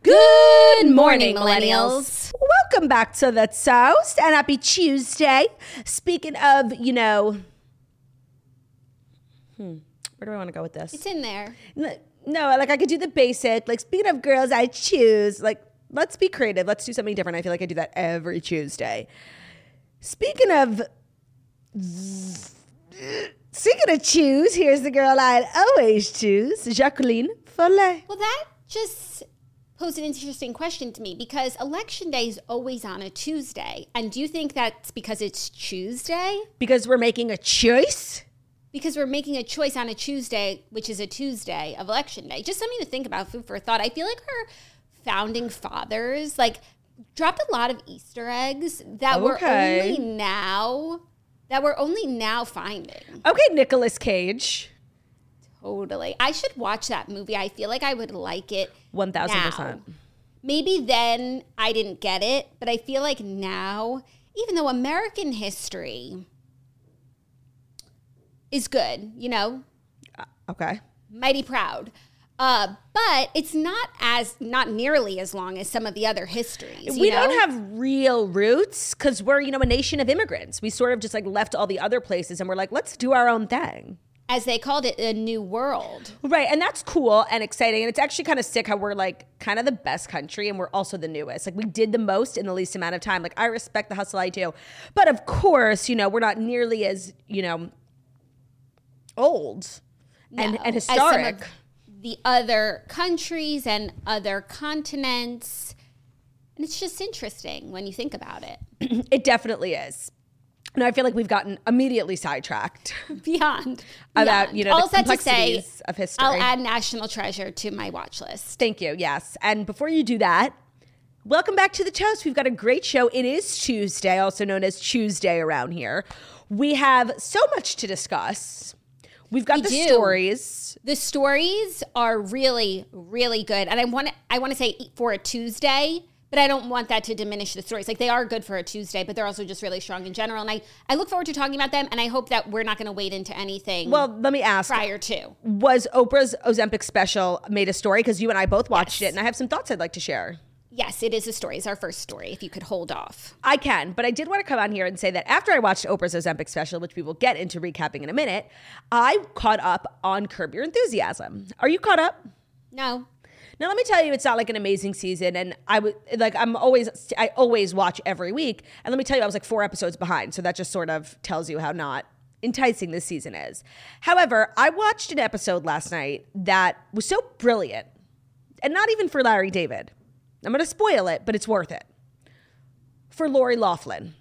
Good morning, millennials. Welcome back to the toast and happy Tuesday. Speaking of, where do I want to go with this? It's in there. No, like I could do the basic. Like, speaking of girls, I choose. Like, let's be creative. Let's do something different. I feel like I do that every Tuesday. Speaking of choose, here's the girl I'd always choose, Jacqueline Follet. Well, that just posed an interesting question to me because Election Day is always on a Tuesday. And do you think that's because it's Tuesday? Because we're making a choice? Because we're making a choice on a Tuesday, which is a Tuesday of Election Day. Just something to think about, food for thought. I feel like our founding fathers, dropped a lot of Easter eggs that we're only now finding. Okay, Nicolas Cage. Totally. I should watch that movie. I feel like I would like it 1,000%. Maybe then I didn't get it, but I feel like now, even though American history is good, Okay. mighty proud. But it's not nearly as long as some of the other histories. We don't have real roots because we're, a nation of immigrants. We sort of just left all the other places and we're like, let's do our own thing. As they called it, a new world. Right. And that's cool and exciting. And it's actually kind of sick how we're kind of the best country and we're also the newest. We did the most in the least amount of time. I respect the hustle, I do. But of course, we're not nearly as, old and historic. As some of the other countries and other continents. And it's just interesting when you think about it. It definitely is. And I feel like we've gotten immediately sidetracked. Beyond. About, the complexities of history. I'll add National Treasure to my watch list. Thank you, yes. And before you do that, welcome back to The Toast. We've got a great show. It is Tuesday, also known as Tuesday around here. We have so much to discuss. We've got stories. The stories are really, really good. And I want to say for a Tuesday, but I don't want that to diminish the stories. They are good for a Tuesday, but they're also just really strong in general. And I look forward to talking about them, and I hope that we're not going to wade into anything. Well, let me ask. Prior to. Was Oprah's Ozempic special made a story? Because you and I both watched it, and I have some thoughts I'd like to share. Yes, it is a story. It's our first story, if you could hold off. I can, but I did want to come on here and say that after I watched Oprah's Ozempic special, which we will get into recapping in a minute, I caught up on Curb Your Enthusiasm. Are you caught up? No. Now, let me tell you, it's not an amazing season, and I always watch every week, and let me tell you, I was 4 episodes behind, so that just sort of tells you how not enticing this season is. However, I watched an episode last night that was so brilliant, and not even for Larry David. I'm going to spoil it, but it's worth it. For Lori Loughlin.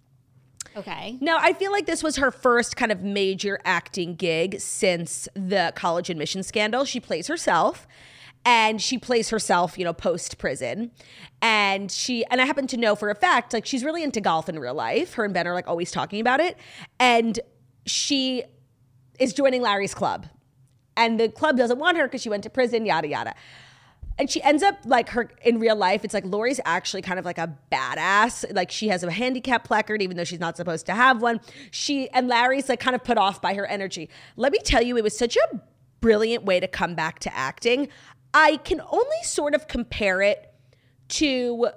Okay. Now, I feel like this was her first kind of major acting gig since the college admission scandal. She plays herself. And she plays herself, post-prison. And I happen to know for a fact, she's really into golf in real life. Her and Ben are always talking about it. And she is joining Larry's club. And the club doesn't want her because she went to prison, yada, yada. And she ends up her in real life. It's Lori's actually kind of a badass. She has a handicap placard, even though she's not supposed to have one. And Larry's kind of put off by her energy. Let me tell you, it was such a brilliant way to come back to acting. I can only sort of compare it to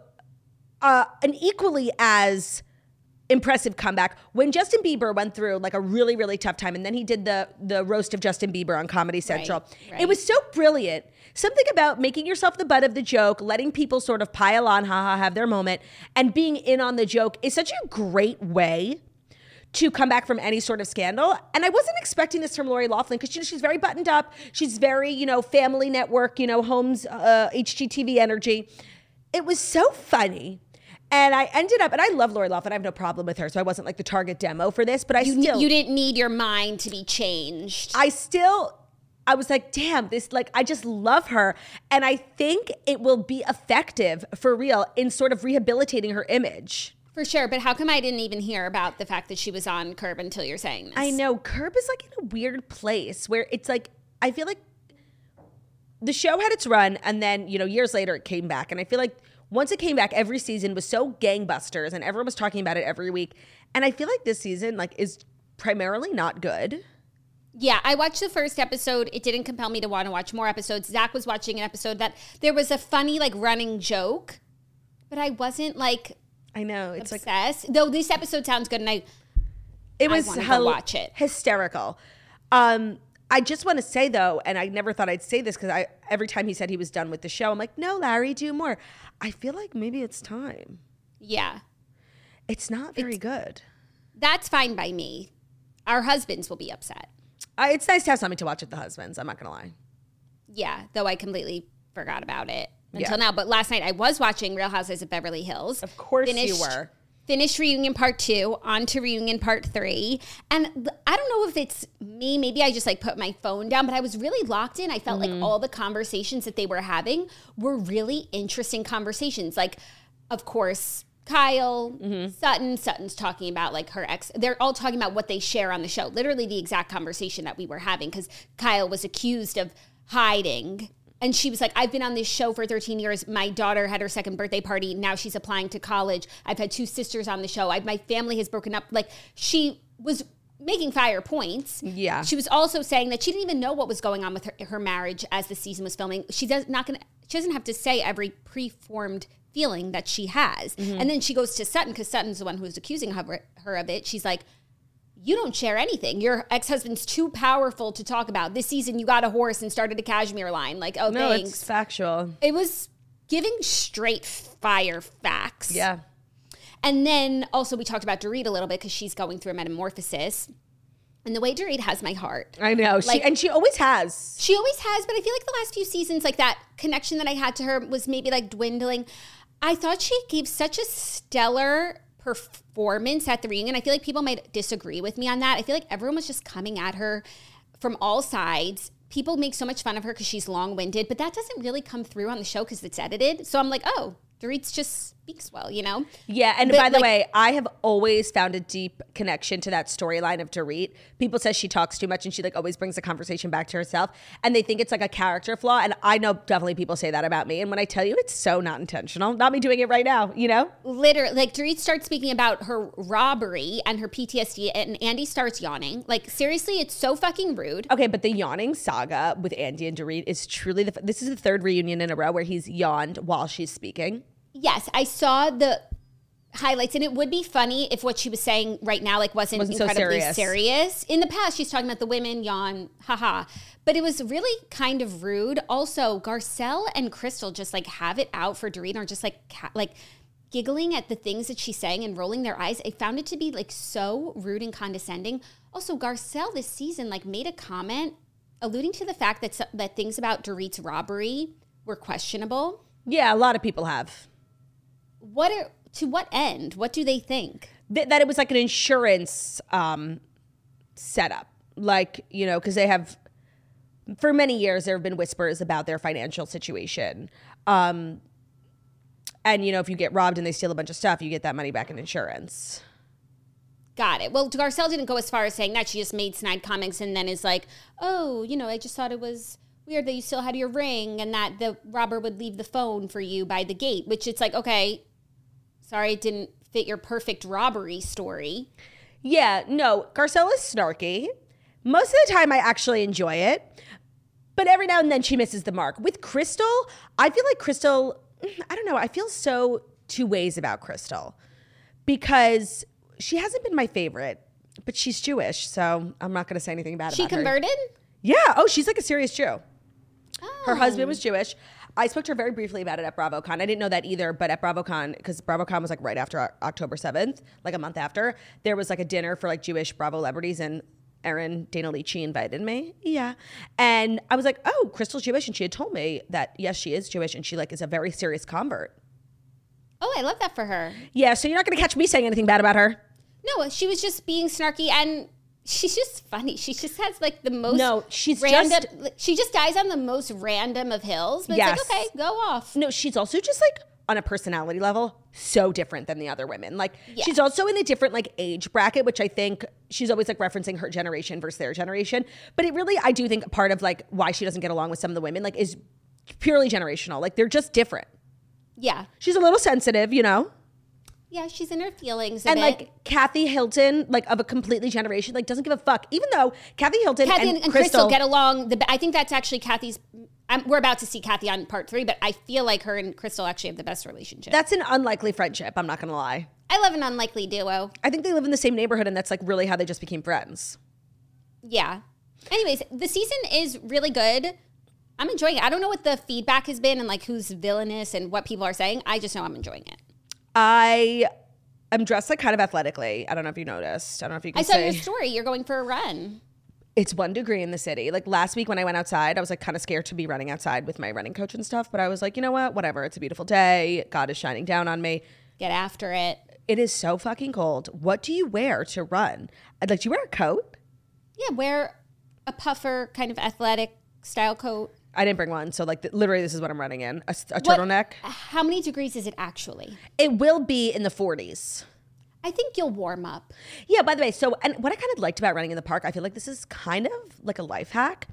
an equally as impressive comeback when Justin Bieber went through a really, really tough time. And then he did the roast of Justin Bieber on Comedy Central. Right. It was so brilliant. Something about making yourself the butt of the joke, letting people sort of pile on, have their moment, and being in on the joke is such a great way to come back from any sort of scandal. And I wasn't expecting this from Lori Loughlin because she's very buttoned up. She's very, Family Network, Holmes, HGTV energy. It was so funny. And I ended up, and I love Lori Loughlin. I have no problem with her. So I wasn't the target demo for this, but you didn't need your mind to be changed. I was damn, this, I just love her. And I think it will be effective for real in sort of rehabilitating her image. For sure, but how come I didn't even hear about the fact that she was on Curb until you're saying this? I know, Curb is in a weird place where it's I feel like the show had its run and then, years later it came back. And I feel like once it came back, every season was so gangbusters and everyone was talking about it every week. And I feel like this season is primarily not good. Yeah, I watched the first episode. It didn't compel me to want to watch more episodes. Zach was watching an episode that there was a funny, like, running joke, but I wasn't, like, I know. It's obsessed. Though this episode sounds good, and I want to go watch it. Hysterical. I just want to say, though, and I never thought I'd say this because every time he said he was done with the show, I'm like, no, Larry, do more. I feel like maybe it's time. Yeah. It's not very good. That's fine by me. Our husbands will be upset. It's nice to have something to watch with the husbands. I'm not going to lie. Yeah, though I completely forgot about it until now. But last night I was watching Real Housewives of Beverly Hills. Of course you were. Finished Reunion Part 2, on to Reunion Part 3. And I don't know if it's me, maybe I just like put my phone down, but I was really locked in. I felt like all the conversations that they were having were really interesting conversations. Like, of course, Kyle, Sutton's talking about like her ex. They're all talking about what they share on the show. Literally the exact conversation that we were having because Kyle was accused of hiding. And she was like, I've been on this show for 13 years. My daughter had her second birthday party. Now she's applying to college. I've had 2 sisters on the show. My family has broken up. Like, she was making fire points. Yeah. She was also saying that she didn't even know what was going on with her marriage as the season was filming. She doesn't have to say every preformed feeling that she has. And then she goes to Sutton because Sutton's the one who was accusing her of it. She's like, you don't share anything. Your ex-husband's too powerful to talk about. This season, you got a horse and started a cashmere line. Like, oh, no, thanks. It's factual. It was giving straight fire facts. Yeah. And then also we talked about Dorit a little bit because she's going through a metamorphosis. And the way Dorit has my heart. I know. She always has. She always has, but I feel like the last few seasons, like that connection that I had to her was maybe like dwindling. I thought she gave such a stellar performance at the reunion. I feel like people might disagree with me on that. I feel like everyone was just coming at her from all sides. People make so much fun of her because she's long-winded, but that doesn't really come through on the show because it's edited. So I'm like, oh, Dorit just speaks well, you know? Yeah, and by the way, I have always found a deep connection to that storyline of Dorit. People say she talks too much and she like always brings the conversation back to herself, and they think it's like a character flaw, and I know definitely people say that about me, and when I tell you it's so not intentional, not me doing it right now, you know? Literally, like Dorit starts speaking about her robbery and her PTSD, and Andy starts yawning. Like, seriously, it's so fucking rude. Okay, but the yawning saga with Andy and Dorit is truly this is the 3rd reunion in a row where he's yawned while she's speaking. Yes, I saw the highlights, and it would be funny if what she was saying right now like wasn't incredibly so serious. In the past, she's talking about the women yawn, haha. But it was really kind of rude. Also, Garcelle and Crystal just like have it out for Dorit, or just like giggling at the things that she's saying and rolling their eyes. I found it to be like so rude and condescending. Also, Garcelle this season like made a comment alluding to the fact that things about Dorit's robbery were questionable. Yeah, a lot of people have. To what end? What do they think? That it was like an insurance setup. Like, you know, because they have, for many years, there have been whispers about their financial situation. And, you know, if you get robbed and they steal a bunch of stuff, you get that money back in insurance. Got it. Well, Garcelle didn't go as far as saying that. She just made snide comments and then is like, oh, you know, I just thought it was weird that you still had your ring and that the robber would leave the phone for you by the gate, which it's like, okay, sorry, it didn't fit your perfect robbery story. Yeah, no, Garcelle is snarky. Most of the time I actually enjoy it, but every now and then she misses the mark. With Crystal, I feel like Crystal, I don't know, I feel so 2 ways about Crystal because she hasn't been my favorite, but she's Jewish, so I'm not going to say anything bad about her. She converted? Yeah, oh, she's like a serious Jew. Oh. Her husband was Jewish. I spoke to her very briefly about it at BravoCon. I didn't know that either, but at BravoCon, because BravoCon was like right after October 7th, like a month after, there was like a dinner for like Jewish Bravo celebrities, and Erin Dana Lici invited me. Yeah. And I was like, oh, Crystal's Jewish. And she had told me that, yes, she is Jewish, and she like is a very serious convert. Oh, I love that for her. Yeah, so you're not going to catch me saying anything bad about her. No, she was just being snarky, and she's just funny. She just has like the most she's random. She just dies on the most random of hills. But yes. It's like, okay, go off. No, she's also just like on a personality level so different than the other women. Like she's also in a different like age bracket, which I think she's always like referencing her generation versus their generation. But it really, I do think part of like why she doesn't get along with some of the women like is purely generational. Like they're just different. Yeah. She's a little sensitive, you know. Yeah, she's in her feelings a And bit. like Kathy Hilton, like of a completely generation, like doesn't give a fuck. Even though Kathy Hilton and Crystal get along. I think that's actually Kathy's. We're about to see Kathy on part 3, but I feel like her and Crystal actually have the best relationship. That's an unlikely friendship. I'm not going to lie. I love an unlikely duo. I think they live in the same neighborhood, and that's like really how they just became friends. Yeah. Anyways, the season is really good. I'm enjoying it. I don't know what the feedback has been and like who's villainous and what people are saying. I just know I'm enjoying it. I'm dressed like kind of athletically. I don't know if you noticed. I don't know if you can see. I saw your story. You're going for a run. It's 1 degree in the city. Like last week when I went outside, I was like kind of scared to be running outside with my running coach and stuff. But I was like, you know what? Whatever. It's a beautiful day. God is shining down on me. Get after it. It is so fucking cold. What do you wear to run? Like, do you wear a coat? Yeah, wear a puffer kind of athletic style coat. I didn't bring one. So like literally this is what I'm running in. A turtleneck. How many degrees is it actually? It will be in the 40s. I think you'll warm up. Yeah, by the way, so and what I kind of liked about running in the park, I feel like this is kind of like a life hack,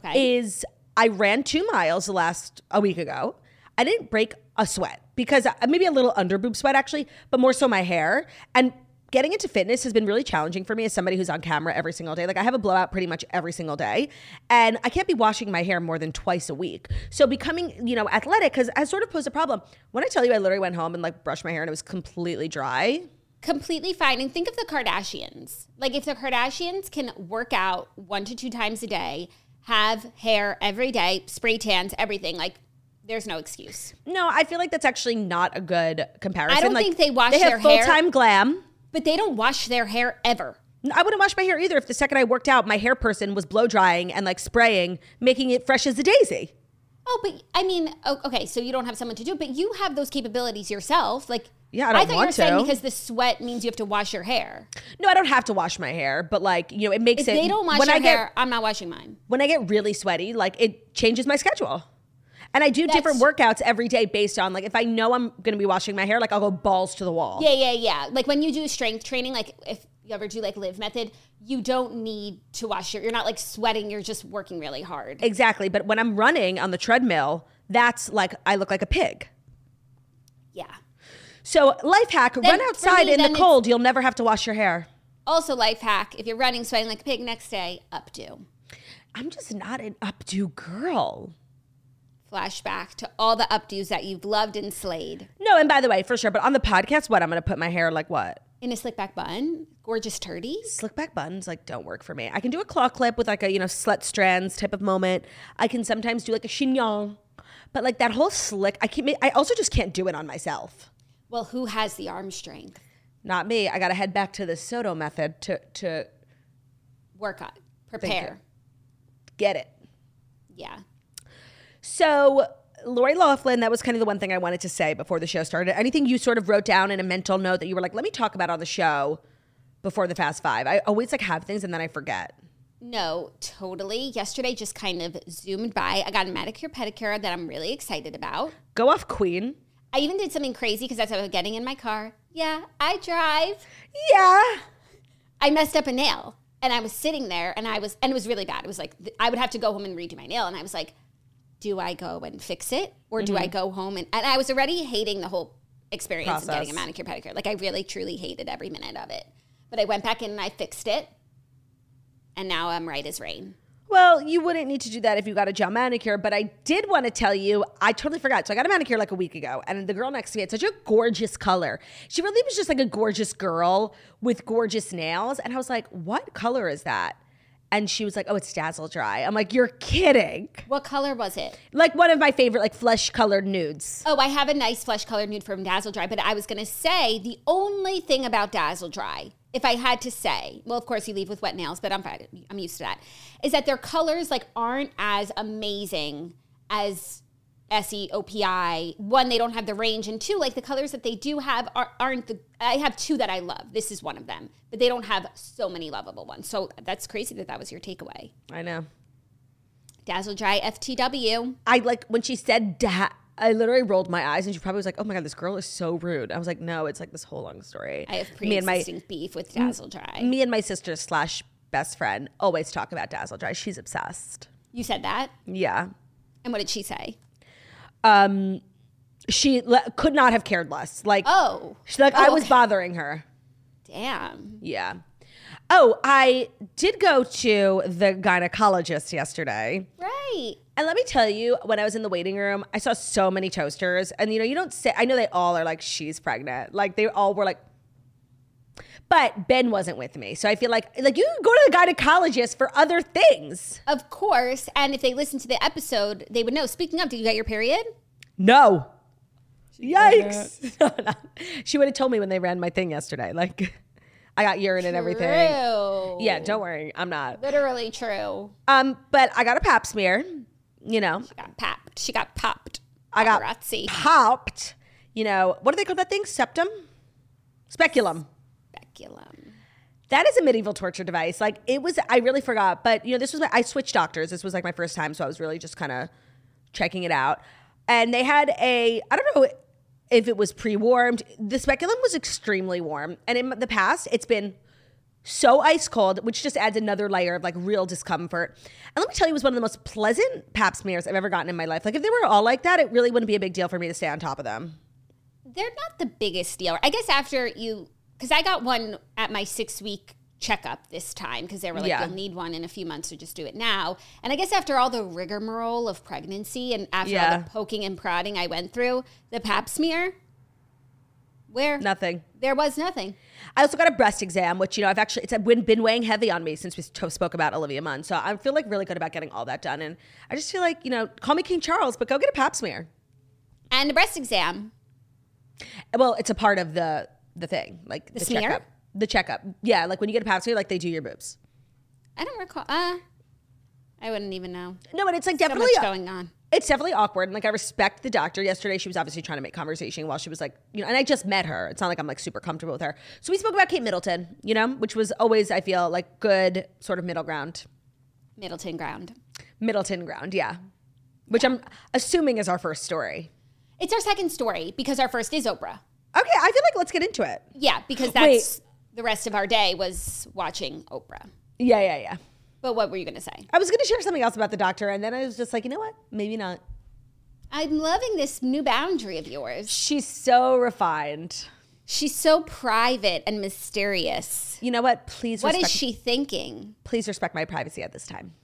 is I ran 2 miles a week ago. I didn't break a sweat because maybe a little under boob sweat actually, but more so my hair. And getting into fitness has been really challenging for me as somebody who's on camera every single day. Like I have a blowout pretty much every single day and I can't be washing my hair more than twice a week. So becoming, athletic has sort of posed a problem. When I tell you I literally went home and like brushed my hair and it was completely dry. Completely fine. And think of the Kardashians. Like if the Kardashians can work out 1 to 2 times a day, have hair every day, spray tans, everything, like there's no excuse. No, I feel like that's actually not a good comparison. I don't think they wash their hair. They have full-time glam. But they don't wash their hair ever. I wouldn't wash my hair either if the second I worked out, my hair person was blow drying and like spraying, making it fresh as a daisy. Oh, but I mean, okay, so you don't have someone to do it, but you have those capabilities yourself. Like, yeah, I thought you were saying because the sweat means you have to wash your hair. No, I don't have to wash my hair, but like, it makes if it. If they don't wash your hair, I'm not washing mine. When I get really sweaty, like it changes my schedule. And I do different workouts every day based on like, if I know I'm going to be washing my hair, like I'll go balls to the wall. Yeah. Like when you do strength training, like if you ever do like Live Method, you don't need to wash you're not like sweating, you're just working really hard. Exactly. But when I'm running on the treadmill, that's like, I look like a pig. Yeah. So life hack, run outside in the cold. You'll never have to wash your hair. Also life hack, if you're running, sweating like a pig, next day, updo. I'm just not an updo girl. Flashback to all the updos that you've loved and slayed. No, and by the way, for sure, but on the podcast, what? I'm going to put my hair like what? In a slick back bun? Gorgeous turdies? Slick back buns like don't work for me. I can do a claw clip with like a, slut strands type of moment. I can sometimes do like a chignon. But like that whole slick, I also just can't do it on myself. Well, who has the arm strength? Not me. I got to head back to the Soto method to work on, prepare. Get it. Yeah. So Lori Loughlin, that was kind of the one thing I wanted to say before the show started. Anything you sort of wrote down in a mental note that you were like, let me talk about on the show before the Fast Five? I always like have things and then I forget. No, totally. Yesterday just kind of zoomed by. I got a manicure pedicure that I'm really excited about. Go off, queen. I even did something crazy because that's what I was getting in my car. Yeah, I drive. Yeah. I messed up a nail and I was sitting there and it was really bad. It was like, I would have to go home and redo my nail. And I was like, do I go and fix it or do I go home? And I was already hating the whole experience of getting a manicure pedicure. Like I really, truly hated every minute of it. But I went back in and I fixed it. And now I'm right as rain. Well, you wouldn't need to do that if you got a gel manicure, but I did want to tell you, I totally forgot. So I got a manicure like a week ago, and the girl next to me had such a gorgeous color. She really was just like a gorgeous girl with gorgeous nails. And I was like, what color is that? And she was like, oh, it's Dazzle Dry. I'm like, you're kidding. What color was it? Like one of my favorite like flesh-colored nudes. Oh, I have a nice flesh-colored nude from Dazzle Dry, but I was going to say the only thing about Dazzle Dry, if I had to say, well, of course you leave with wet nails, but I'm fine. I'm used to that, is that their colors like aren't as amazing as SEOPI. One, they don't have the range, and two, like the colors that they do have aren't the. I have 2 that I love. This is one of them, but they don't have so many lovable ones. So that's crazy that was your takeaway. I know. Dazzle Dry FTW. I like when she said I literally rolled my eyes and she probably was like, oh my God, this girl is so rude. I was like, no, it's like this whole long story. I have pre-existing beef with Dazzle Dry. Me and my sister / best friend always talk about Dazzle Dry. She's obsessed. You said that? Yeah. And what did she say? could not have cared less. Like, Oh. I was bothering her. Damn. Yeah. Oh, I did go to the gynecologist yesterday. Right. And let me tell you, when I was in the waiting room, I saw so many toasters. And, you don't say, I know they all are like, she's pregnant. Like, they all were like, but Ben wasn't with me. So I feel like you can go to the gynecologist for other things. Of course. And if they listen to the episode, they would know. Speaking of, did you get your period? No. Yikes. No. She would have told me when they ran my thing yesterday. Like, I got urine and everything. True. Yeah, don't worry. I'm not. Literally true. But I got a pap smear, She got popped. She got popped. I got Paparazzi. popped. What do they call that thing? Septum? Speculum. Speculum. That is a medieval torture device. Like, I really forgot. But, this was, I switched doctors. This was like my first time. So I was really just kind of checking it out. And they had I don't know if it was pre-warmed. The speculum was extremely warm. And in the past, it's been so ice cold, which just adds another layer of like real discomfort. And let me tell you, it was one of the most pleasant pap smears I've ever gotten in my life. Like, if they were all like that, it really wouldn't be a big deal for me to stay on top of them. They're not the biggest deal. I guess because I got one at my 6-week checkup this time because they were like, Yeah. you'll need one in a few months, so just do it now. And I guess after all the rigmarole of pregnancy and after all the poking and prodding I went through, the pap smear, Nothing. There was nothing. I also got a breast exam, which, it's been weighing heavy on me since we spoke about Olivia Munn. So I feel like really good about getting all that done. And I just feel like, call me King Charles, but go get a pap smear. And the breast exam. Well, it's a part of the thing, like the smear? checkup. The checkup. Yeah, like when you get a pap smear, like they do your boobs. I don't recall. I wouldn't even know. No, but it's like So definitely much going on. It's definitely awkward. And like, I respect the doctor. Yesterday, she was obviously trying to make conversation while she was like, and I just met her. It's not like I'm like super comfortable with her. So we spoke about Kate Middleton, which was always, I feel like, good sort of middle ground. Middleton ground. Yeah. Which I'm assuming is our first story. It's our second story because our first is Oprah. Okay, I feel like let's get into it. Yeah, because that's the rest of our day was watching Oprah. Yeah. But what were you going to say? I was going to share something else about the doctor, and then I was just like, you know what? Maybe not. I'm loving this new boundary of yours. She's so refined. She's so private and mysterious. You know what? What is she thinking? Please respect my privacy at this time.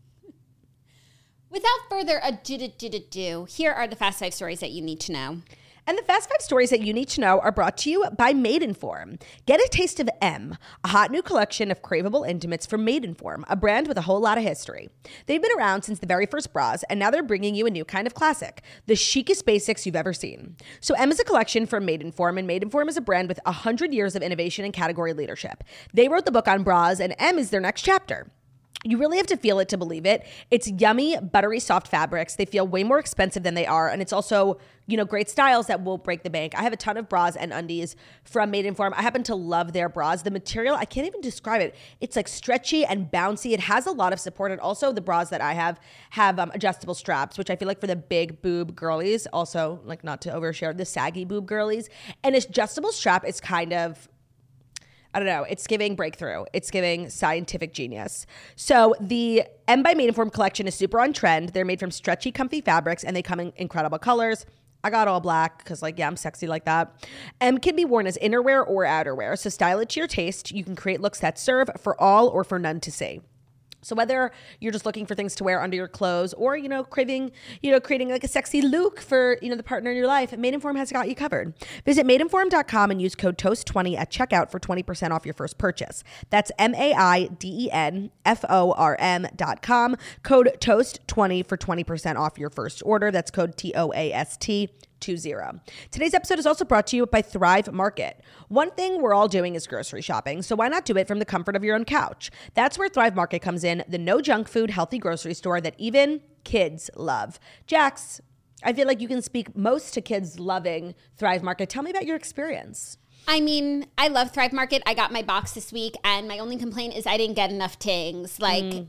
Without further ado, here are the Fast 5 stories that you need to know. And the Fast 5 stories that you need to know are brought to you by Maidenform. Get a taste of M, a hot new collection of craveable intimates from Maidenform, a brand with a whole lot of history. They've been around since the very first bras, and now they're bringing you a new kind of classic, the chicest basics you've ever seen. So M is a collection from Maidenform, and Maidenform is a brand with 100 years of innovation and category leadership. They wrote the book on bras, and M is their next chapter. You really have to feel it to believe it. It's yummy, buttery, soft fabrics. They feel way more expensive than they are. And it's also, great styles that will break the bank. I have a ton of bras and undies from Maidenform. I happen to love their bras. The material, I can't even describe it. It's like stretchy and bouncy. It has a lot of support. And also the bras that I have adjustable straps, which I feel like for the big boob girlies, also like not to overshare, the saggy boob girlies. And this adjustable strap is kind of, I don't know. It's giving breakthrough. It's giving scientific genius. So the M by Maidenform collection is super on trend. They're made from stretchy, comfy fabrics, and they come in incredible colors. I got all black because, I'm sexy like that. M can be worn as innerwear or outerwear. So style it to your taste. You can create looks that serve for all or for none to see. So whether you're just looking for things to wear under your clothes or, craving, creating like a sexy look for, the partner in your life, Maidenform has got you covered. Visit maidenform.com and use code TOAST20 at checkout for 20% off your first purchase. That's MAIDENFORM.com. Code TOAST20 for 20% off your first order. That's code TOAST20. Today's episode is also brought to you by Thrive Market. One thing we're all doing is grocery shopping, so why not do it from the comfort of your own couch? That's where Thrive Market comes in, the no junk food, healthy grocery store that even kids love. Jax, I feel like you can speak most to kids loving Thrive Market. Tell me about your experience. I mean, I love Thrive Market. I got my box this week, and my only complaint is I didn't get enough things.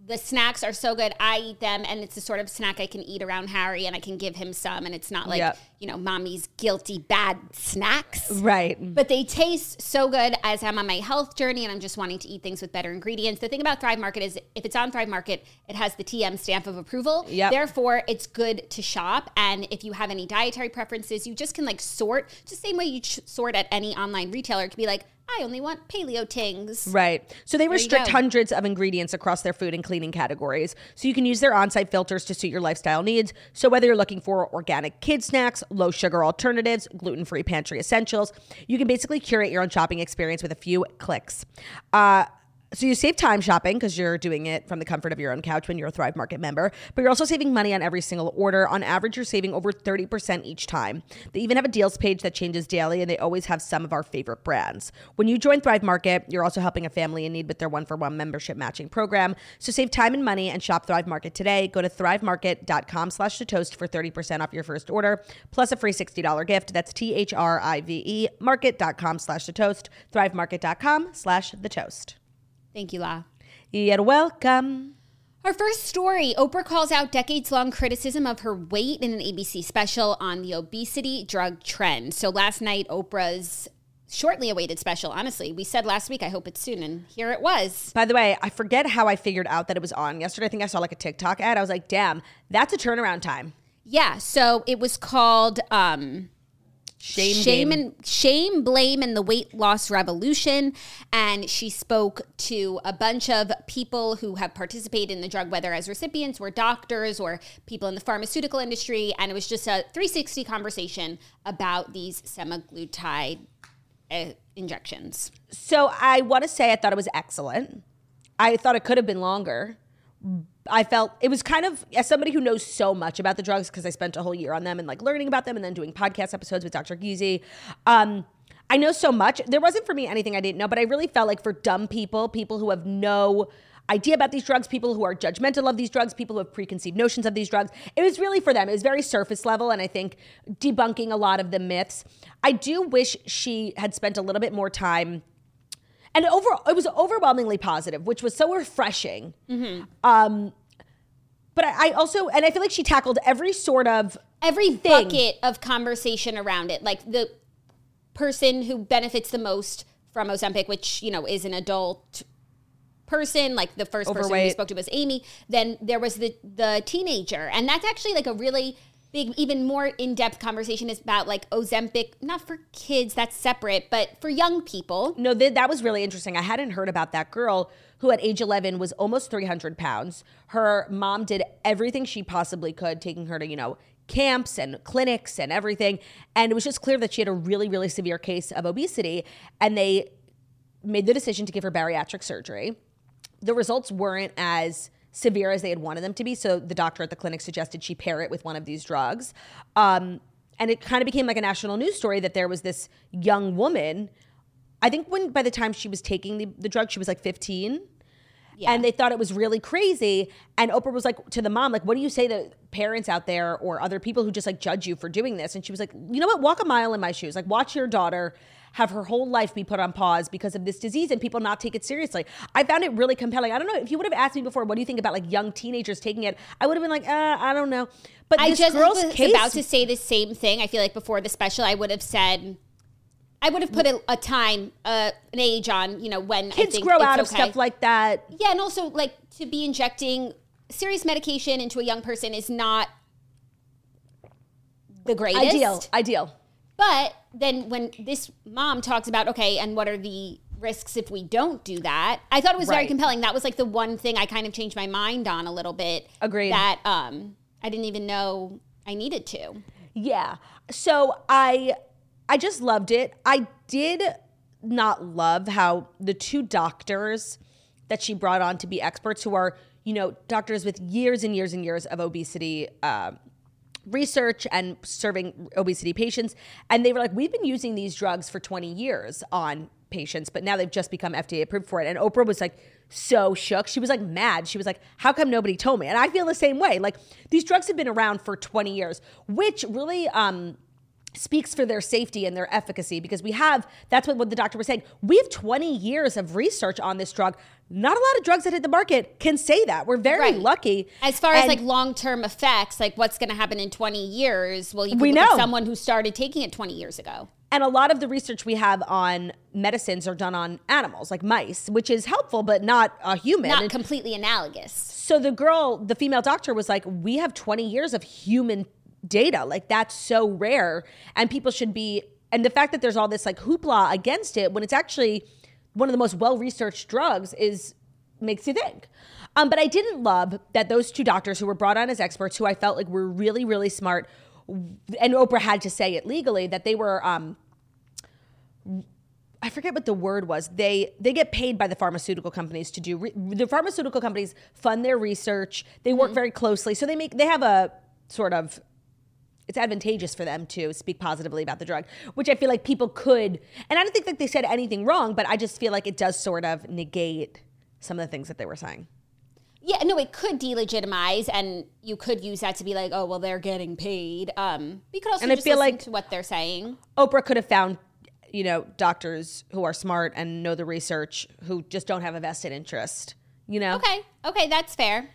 The snacks are so good. I eat them, and it's the sort of snack I can eat around Harry, and I can give him some, and it's not like, mommy's guilty bad snacks. Right. But they taste so good as I'm on my health journey, and I'm just wanting to eat things with better ingredients. The thing about Thrive Market is if it's on Thrive Market, it has the TM stamp of approval. Yep. Therefore, it's good to shop, and if you have any dietary preferences, you just can sort, just the same way you sort at any online retailer. It could be like, I only want paleo tings. Right. So they restrict hundreds of ingredients across their food and cleaning categories. So you can use their on-site filters to suit your lifestyle needs. So whether you're looking for organic kid snacks, low sugar alternatives, gluten-free pantry essentials, you can basically curate your own shopping experience with a few clicks. So you save time shopping because you're doing it from the comfort of your own couch when you're a Thrive Market member, but you're also saving money on every single order. On average, you're saving over 30% each time. They even have a deals page that changes daily, and they always have some of our favorite brands. When you join Thrive Market, you're also helping a family in need with their 1-for-1 membership matching program. So save time and money and shop Thrive Market today. Go to thrivemarket.com/thetoast for 30% off your first order, plus a free $60 gift. That's THRIVE market.com/thetoast, thrivemarket.com/thetoast. Thank you, La. You're welcome. Our first story, Oprah calls out decades-long criticism of her weight in an ABC special on the obesity drug trend. So last night, Oprah's shortly awaited special, honestly. We said last week, I hope it's soon, and here it was. By the way, I forget how I figured out that it was on. Yesterday, I think I saw a TikTok ad. I was like, damn, that's a turnaround time. Yeah, so it was called... Shame, Blame, and the Weight Loss Revolution. And she spoke to a bunch of people who have participated in the drug, whether as recipients or doctors or people in the pharmaceutical industry. And it was just a 360 conversation about these semaglutide injections. So I want to say I thought it was excellent. I thought it could have been longer. I felt it was kind of, as somebody who knows so much about the drugs, because I spent a whole year on them and learning about them and then doing podcast episodes with Dr. Gizi. I know so much. There wasn't for me anything I didn't know, but I really felt like for dumb people who have no idea about these drugs, people who are judgmental of these drugs, people who have preconceived notions of these drugs, it was really for them. It was very surface level, and I think debunking a lot of the myths. I do wish she had spent a little bit more time. And overall, it was overwhelmingly positive, which was so refreshing. Mm-hmm. But I also, and I feel like she tackled every bucket of conversation around it. Like the person who benefits the most from Ozempic, which, is an adult person, like the first person we spoke to was Amy. Then there was the teenager. And that's actually a really big, even more in-depth conversation is about Ozempic, not for kids, that's separate, but for young people. No, that was really interesting. I hadn't heard about that girl who at age 11 was almost 300 pounds. Her mom did everything she possibly could, taking her to, camps and clinics and everything. And it was just clear that she had a really, really severe case of obesity. And they made the decision to give her bariatric surgery. The results weren't as severe as they had wanted them to be. So the doctor at the clinic suggested she pair it with one of these drugs. And it kind of became a national news story that there was this young woman. I think by the time she was taking the drug, she was 15. Yeah. And they thought it was really crazy. And Oprah was to the mom, what do you say to parents out there or other people who just judge you for doing this? And she was like, you know what? Walk a mile in my shoes. Watch your daughter have her whole life be put on pause because of this disease and people not take it seriously. I found it really compelling. I don't know if you would have asked me before, what do you think about young teenagers taking it? I would have been I don't know. But I just was about to say the same thing. I feel like before the special, I would have said, I would have put a time, an age on, when kids I think grow out of okay. stuff like that. Yeah, and also to be injecting serious medication into a young person is not the greatest. Ideal. But then when this mom talks about, okay, and what are the risks if we don't do that? I thought it was very compelling. That was the one thing I kind of changed my mind on a little bit. Agreed. That I didn't even know I needed to. Yeah. So I just loved it. I did not love how the two doctors that she brought on to be experts who are, doctors with years and years and years of obesity research and serving obesity patients. And they were we've been using these drugs for 20 years on patients, but now they've just become FDA approved for it. And Oprah was so shook. She was mad. She was how come nobody told me? And I feel the same way. These drugs have been around for 20 years, which really speaks for their safety and their efficacy, because that's what the doctor was saying. We have 20 years of research on this drug. Not a lot of drugs that hit the market can say that. We're very lucky. As far as like long-term effects, like what's going to happen in 20 years, well, you can look at someone who started taking it 20 years ago. And a lot of the research we have on medicines are done on animals, like mice, which is helpful, but not a human. Not completely analogous. So the female doctor was like, we have 20 years of human data. Like, that's so rare. And people should be, and the fact that there's all this like hoopla against it when it's actually one of the most well-researched drugs makes you think. But I didn't love that those two doctors who were brought on as experts, who I felt like were really, really smart, and Oprah had to say it legally, that they were, I forget what the word was. They get paid by the pharmaceutical companies to do, the pharmaceutical companies fund their research. They work very closely. So they have a sort of, it's advantageous for them to speak positively about the drug, which I feel like people could, and I don't think that they said anything wrong, but I just feel like it does sort of negate some of the things that they were saying. Yeah, no, it could delegitimize, and you could use that to be like, oh, well, they're getting paid. You could also just listen to what they're saying. Oprah could have found, doctors who are smart and know the research, who just don't have a vested interest, Okay, that's fair.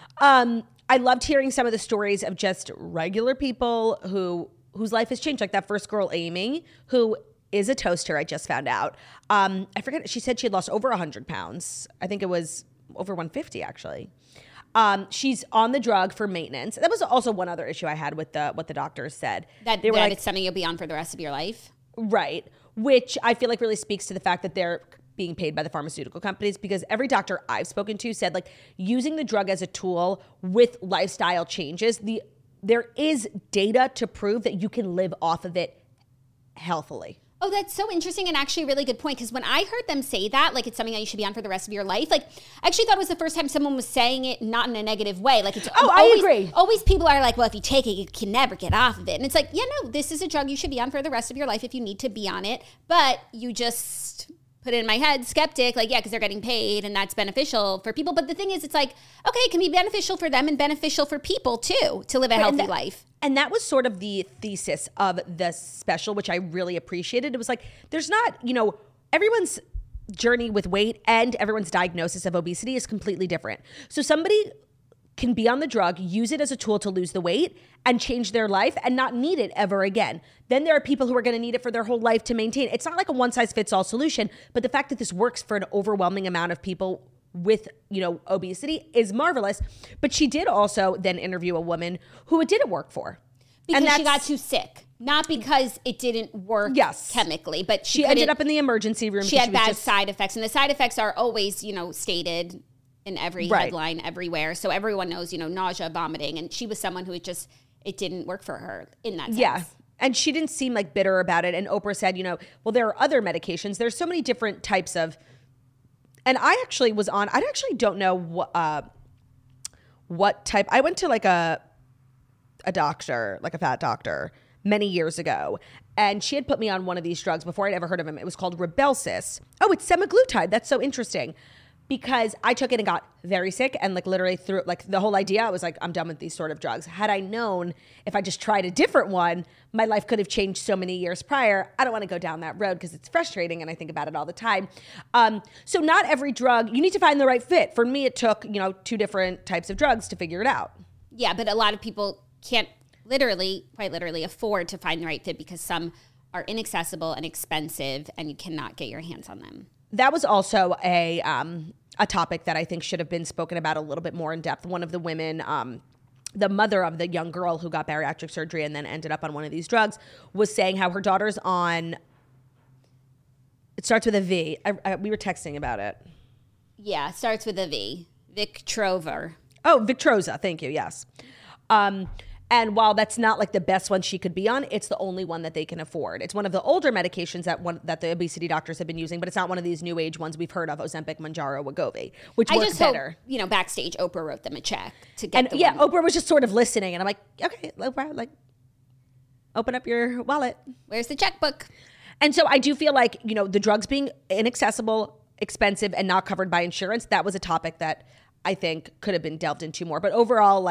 I loved hearing some of the stories of just regular people whose life has changed, like that first girl, Amy, who is a toaster, I just found out. I forget, she said she had lost over 100 pounds. I think it was over 150 actually. She's on the drug for maintenance. That was also one other issue I had with what the doctors said. That it's something you'll be on for the rest of your life. Right. Which I feel like really speaks to the fact that they're being paid by the pharmaceutical companies, because every doctor I've spoken to said, like, using the drug as a tool with lifestyle changes, there is data to prove that you can live off of it healthily. Oh, that's so interesting, and actually a really good point, because when I heard them say that, like, it's something that you should be on for the rest of your life, like, I actually thought it was the first time someone was saying it not in a negative way. Like, it's I agree. Always people are like, well, if you take it, you can never get off of it. And it's like, yeah, no, this is a drug you should be on for the rest of your life if you need to be on it, but you just put it in my head, skeptic, like, yeah, because they're getting paid and that's beneficial for people. But the thing is, it's like, okay, it can be beneficial for them and beneficial for people too, to live a healthy life. And that was sort of the thesis of the special, which I really appreciated. It was like, there's not, everyone's journey with weight and everyone's diagnosis of obesity is completely different. So somebody can be on the drug, use it as a tool to lose the weight and change their life and not need it ever again. Then there are people who are going to need it for their whole life to maintain. It's not like a one-size-fits-all solution, but the fact that this works for an overwhelming amount of people with, obesity is marvelous. But she did also then interview a woman who it didn't work for. Because she got too sick. Not because it didn't work chemically, but she ended up in the emergency room. She had bad side effects. And the side effects are always, stated in every headline everywhere. So everyone knows, nausea, vomiting. And she was someone who it didn't work for her in that sense. Yeah. And she didn't seem like bitter about it. And Oprah said, well, there are other medications. There's so many different types of, and I actually don't know what type. I went to like a doctor, like a fat doctor, many years ago. And she had put me on one of these drugs before I'd ever heard of him. It was called Rybelsus. Oh, it's semaglutide. That's so interesting. Because I took it and got very sick and like literally through like the whole idea, I was like, I'm done with these sort of drugs. Had I known if I just tried a different one, my life could have changed so many years prior. I don't want to go down that road because it's frustrating and I think about it all the time. So not every drug, you need to find the right fit. For me, it took, two different types of drugs to figure it out. Yeah, but a lot of people can't quite literally afford to find the right fit because some are inaccessible and expensive and you cannot get your hands on them. That was also a topic that I think should have been spoken about a little bit more in depth. One of the women, the mother of the young girl who got bariatric surgery and then ended up on one of these drugs, was saying how her daughter's on, it starts with a V. We were texting about it. Yeah, it starts with a V. Victroza. Oh, Victroza. Thank you. Yes. And while that's not like the best one she could be on, it's the only one that they can afford. It's one of the older medications that the obesity doctors have been using, but it's not one of these new age ones we've heard of, Ozempic, Mounjaro, Wegovy, which works better. Hope, backstage Oprah wrote them a check to get one. Oprah was just sort of listening, and I'm like, okay, Oprah, like, open up your wallet. Where's the checkbook? And so I do feel like, the drugs being inaccessible, expensive, and not covered by insurance, that was a topic that I think could have been delved into more. But overall, like,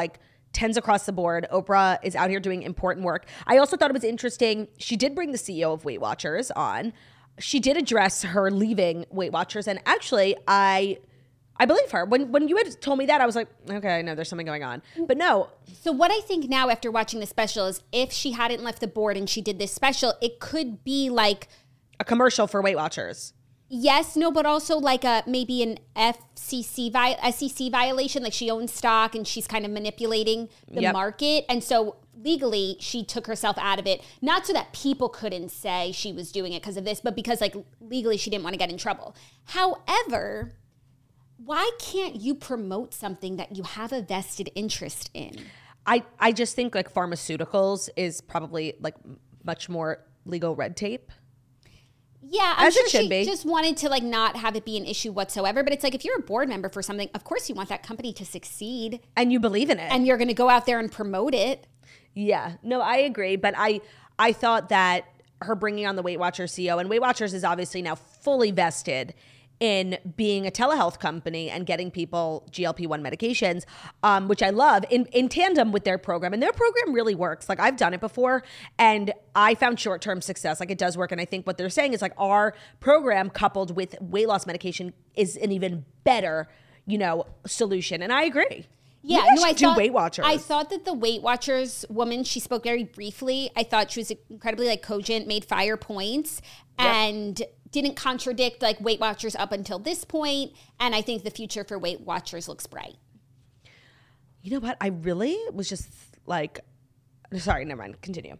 tens across the board. Oprah is out here doing important work. I also thought it was interesting. She did bring the CEO of Weight Watchers on. She did address her leaving Weight Watchers. And actually, I believe her. When you had told me that, I was like, okay, I know there's something going on. But no. So what I think now after watching the special is if she hadn't left the board and she did this special, it could be like a commercial for Weight Watchers. Yes, no, but also like maybe an SEC violation, like she owns stock and she's kind of manipulating the market. And so legally she took herself out of it, not so that people couldn't say she was doing it because of this, but because like legally she didn't want to get in trouble. However, why can't you promote something that you have a vested interest in? I just think like pharmaceuticals is probably like much more legal red tape. Yeah, I'm sure she just wanted to like not have it be an issue whatsoever. But it's like if you're a board member for something, of course you want that company to succeed. And you believe in it. And you're going to go out there and promote it. Yeah, no, I agree. But I thought that her bringing on the Weight Watchers CEO, and Weight Watchers is obviously now fully vested in being a telehealth company and getting people GLP-1 medications, which I love, in tandem with their program. And their program really works. Like I've done it before and I found short-term success. Like it does work. And I think what they're saying is like our program coupled with weight loss medication is an even better, solution. And I agree. Yeah, I thought Weight Watchers. I thought that the Weight Watchers woman, she spoke very briefly. I thought she was incredibly like cogent, made fire points, and didn't contradict like Weight Watchers up until this point. And I think the future for Weight Watchers looks bright. You know what? I really was just like, sorry, never mind. Continue.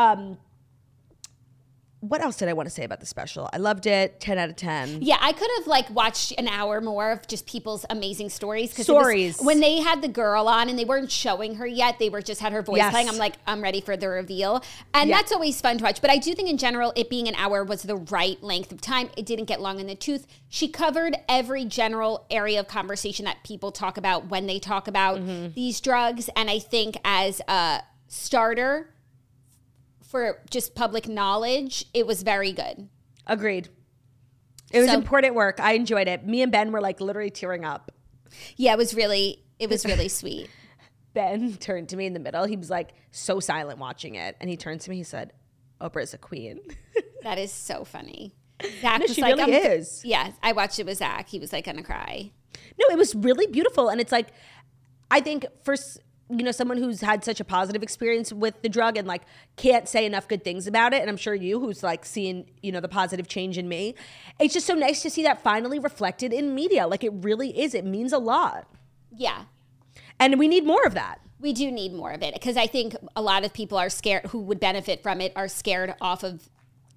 What else did I want to say about the special? I loved it. 10 out of 10. Yeah, I could have like watched an hour more of just people's amazing stories. Stories. When they had the girl on and they weren't showing her yet, they were just had her voice playing. I'm like, I'm ready for the reveal. And that's always fun to watch. But I do think in general, it being an hour was the right length of time. It didn't get long in the tooth. She covered every general area of conversation that people talk about when they talk about these drugs. And I think as a starter for just public knowledge, it was very good. Agreed. It was important work. I enjoyed it. Me and Ben were like literally tearing up. Yeah, it was really sweet. Ben turned to me in the middle. He was like so silent watching it. And he turned to me, he said, Oprah's a queen. That is so funny. Zach was she like, really is. Yeah, I watched it with Zach. He was like gonna cry. No, it was really beautiful. And it's like, I think someone who's had such a positive experience with the drug and like can't say enough good things about it. And I'm sure you who's like seeing, the positive change in me. It's just so nice to see that finally reflected in media. Like it really is. It means a lot. Yeah. And we need more of that. We do need more of it because I think a lot of people are scared who would benefit from it are scared off of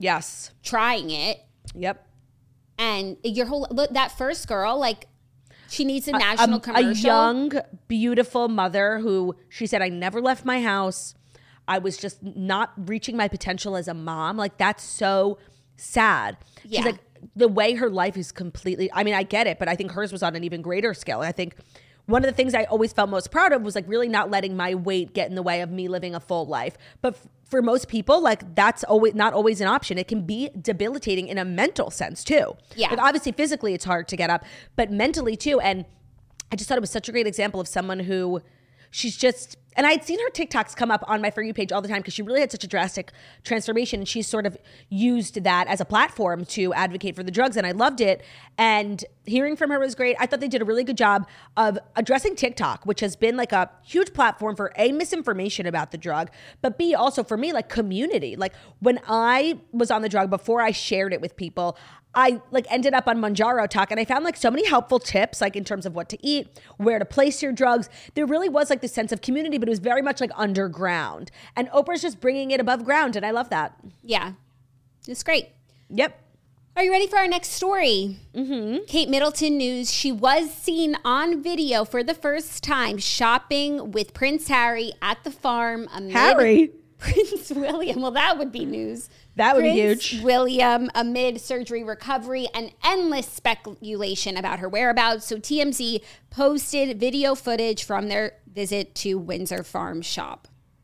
trying it. Yep. And that first girl, like, she needs a national commercial. A young, beautiful mother who, she said, I never left my house. I was just not reaching my potential as a mom. Like, that's so sad. Yeah. She's like, the way her life is completely, I mean, I get it, but I think hers was on an even greater scale. I think one of the things I always felt most proud of was like really not letting my weight get in the way of me living a full life. But for most people, like that's not always an option. It can be debilitating in a mental sense too. Yeah. Like obviously physically it's hard to get up, but mentally too. And I just thought it was such a great example of someone who she's just, and I'd seen her TikToks come up on my For You page all the time because she really had such a drastic transformation and she's sort of used that as a platform to advocate for the drugs and I loved it. And hearing from her was great. I thought they did a really good job of addressing TikTok, which has been like a huge platform for A, misinformation about the drug, but B, also for me, like community. Like when I was on the drug, before I shared it with people, I like ended up on Mounjaro Talk and I found like so many helpful tips, like in terms of what to eat, where to place your drugs. There really was like this sense of community, but it was very much like underground. And Oprah's just bringing it above ground. And I love that. Yeah. It's great. Yep. Are you ready for our next story? Mm-hmm. Kate Middleton news. She was seen on video for the first time shopping with Prince Harry at the farm. Harry? Prince William. Well, that would be news. That would be Prince huge. William amid surgery recovery and endless speculation about her whereabouts. So TMZ posted video footage from their visit to Windsor Farm shop.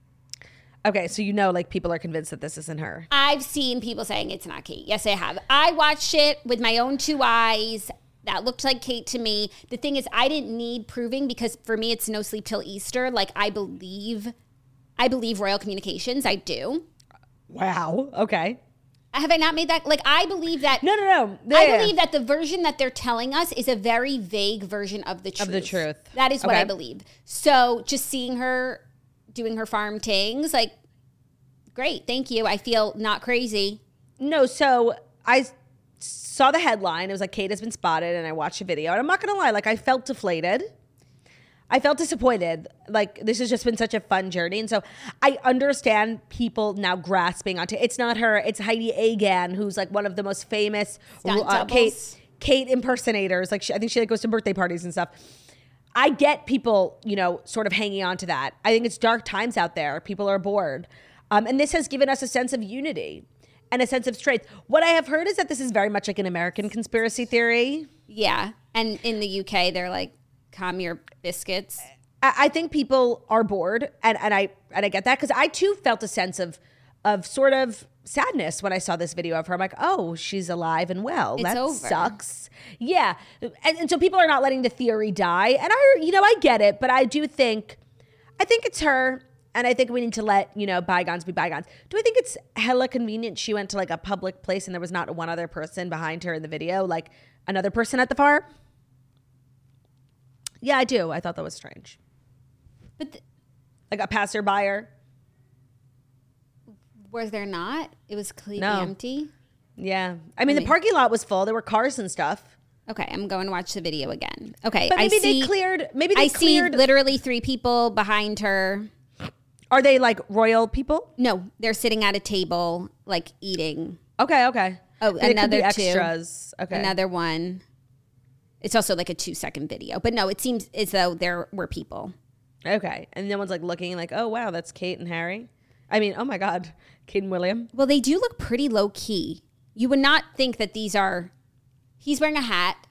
Okay, so like people are convinced that this isn't her. I've seen people saying it's not Kate. Yes, I have. I watched it with my own two eyes. That looked like Kate to me. The thing is, I didn't need proving because for me, it's no sleep till Easter. Like, I believe Royal Communications. I do. Wow. Okay. Have I not made that? Like, I believe that. No. I believe that the version that they're telling us is a very vague version of the truth. Of the truth. That is what I believe. So just seeing her doing her farm things, like, great. Thank you. I feel not crazy. No, so I saw the headline. It was like, Kate has been spotted, and I watched the video. And I'm not going to lie, like, I felt deflated. I felt disappointed. Like, this has just been such a fun journey. And so I understand people now grasping onto, it's not her, it's Heidi Agan, who's like one of the most famous Kate impersonators. Like, I think she like goes to birthday parties and stuff. I get people, you know, sort of hanging on to that. I think it's dark times out there. People are bored. And this has given us a sense of unity and a sense of strength. What I have heard is that this is very much like an American conspiracy theory. Yeah. And in the UK, they're like, calm your biscuits. I think people are bored. And I get that because I too felt a sense of sort of sadness when I saw this video of her. I'm like, oh, she's alive and well. That sucks. Yeah. And so people are not letting the theory die. And I get it, but I think it's her. And I think we need to let, bygones be bygones. Do I think it's hella convenient she went to like a public place and there was not one other person behind her in the video, like another person at the farm? Yeah, I do. I thought that was strange. But like a passerby. Was there not? It was completely empty? Yeah. I mean, the parking lot was full. There were cars and stuff. Okay, I'm going to watch the video again. Okay, but maybe they cleared. I see literally 3 people behind her. Are they like royal people? No, they're sitting at a table, like eating. Okay. Oh, another 2 extras. Okay, another one. It's also like a 2-second video, but no, it seems as though there were people. Okay, and no one's like looking like, oh wow, that's Kate and Harry. I mean, oh my God, Kate and William. Well, they do look pretty low key. You would not think that these are. He's wearing a hat.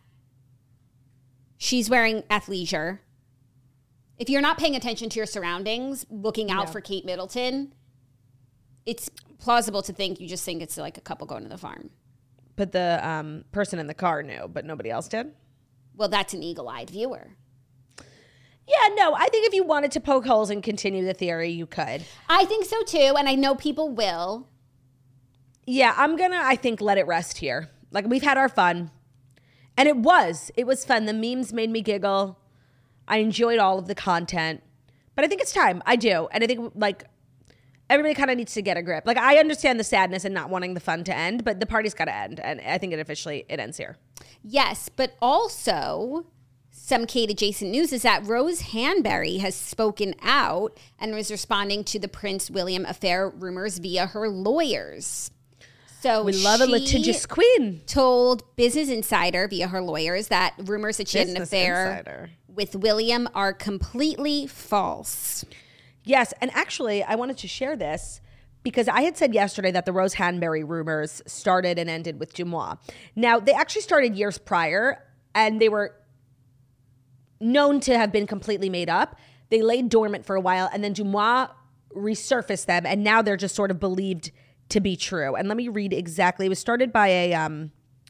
She's wearing athleisure. If you're not paying attention to your surroundings, looking out for Kate Middleton, it's plausible to think you just think it's like a couple going to the farm. But the person in the car knew, but nobody else did? Well, that's an eagle-eyed viewer. Yeah, no, I think if you wanted to poke holes and continue the theory, you could. I think so too, and I know people will. Yeah, I'm gonna, I think, let it rest here. Like, we've had our fun. And it was fun. The memes made me giggle. I enjoyed all of the content. But I think it's time. I do. And I think, like, everybody kind of needs to get a grip. Like, I understand the sadness and not wanting the fun to end, but the party's got to end. And I think it ends here. Yes, but also some Kate adjacent news is that Rose Hanbury has spoken out and was responding to the Prince William affair rumors via her lawyers. So we love a litigious queen. Told Business Insider via her lawyers that rumors that she had an affair with William are completely false. Yes, and actually, I wanted to share this because I had said yesterday that the Rose Hanbury rumors started and ended with Dumois. Now, they actually started years prior, and they were known to have been completely made up. They laid dormant for a while, and then Dumois resurfaced them, and now they're just sort of believed to be true. And let me read exactly. It was started by a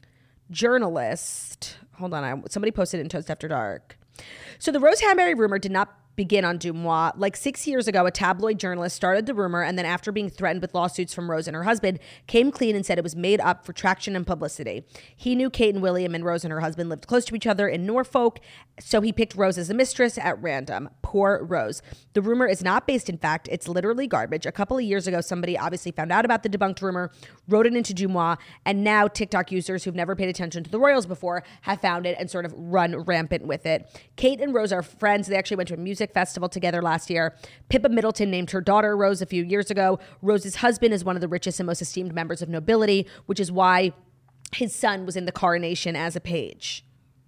journalist. Hold on, somebody posted it in Toast After Dark. So the Rose Hanbury rumor did not begin on Dumois. Like 6 years ago, a tabloid journalist started the rumor, and then after being threatened with lawsuits from Rose and her husband, came clean and said it was made up for traction and publicity. He knew Kate and William and Rose and her husband lived close to each other in Norfolk, so he picked Rose as a mistress at random. Poor Rose. The rumor is not based in fact. It's literally garbage. A couple of years ago, somebody obviously found out about the debunked rumor, wrote it into Dumois, and now TikTok users who've never paid attention to the royals before have found it and sort of run rampant with it. Kate and Rose are friends. They actually went to a music festival together last year. Pippa Middleton named her daughter Rose a few years ago. Rose's husband is one of the richest and most esteemed members of nobility, which is why his son was in the coronation as a page.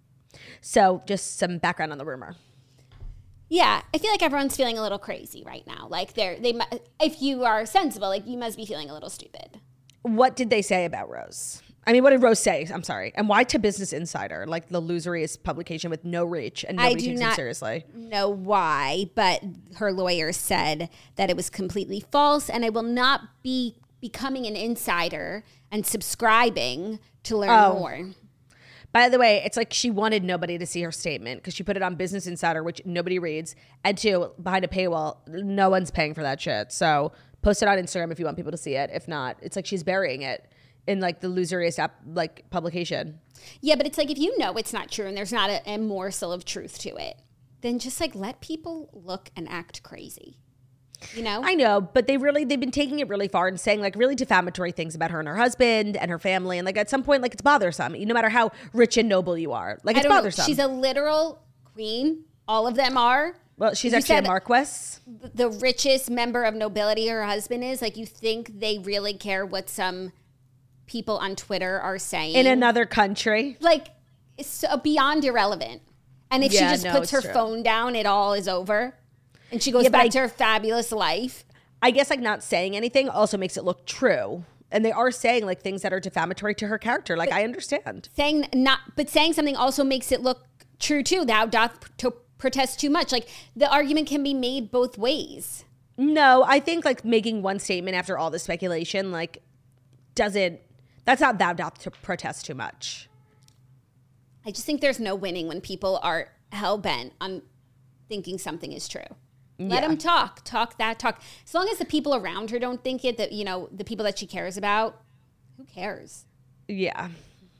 So just some background on the rumor. Yeah, I feel like everyone's feeling a little crazy right now. Like if you are sensible, like you must be feeling a little stupid. What did they say about Rose? I mean, what did Rose say? I'm sorry. And why to Business Insider, like the loseriest publication with no reach and nobody takes it seriously? I do not know why, but her lawyer said that it was completely false, and I will not be becoming an insider and subscribing to learn more. By the way, it's like she wanted nobody to see her statement because she put it on Business Insider, which nobody reads. And 2, behind a paywall, no one's paying for that shit. So post it on Instagram if you want people to see it. If not, it's like she's burying it in like the loseriest publication. Yeah, but it's like if you know it's not true and there's not a morsel of truth to it, then just like let people look and act crazy. You know? I know, but they've been taking it really far and saying like really defamatory things about her and her husband and her family. And like at some point, like it's bothersome, no matter how rich and noble you are. Like it's bothersome. She's a literal queen. All of them are. Well, she's actually a marquess. The richest member of nobility her husband is. Like you think they really care what some people on Twitter are saying. In another country. Like it's so beyond irrelevant. And if she just puts her phone down, it all is over. And she goes back to her fabulous life. I guess like not saying anything also makes it look true. And they are saying like things that are defamatory to her character. Like I understand. Saying something also makes it look true too. Thou doth to protest too much. Like the argument can be made both ways. No, I think like making one statement after all the speculation like that's not thou doth to protest too much. I just think there's no winning when people are hell-bent on thinking something is true. Let them talk. As long as the people around her don't think it, that, the people that she cares about, who cares? Yeah.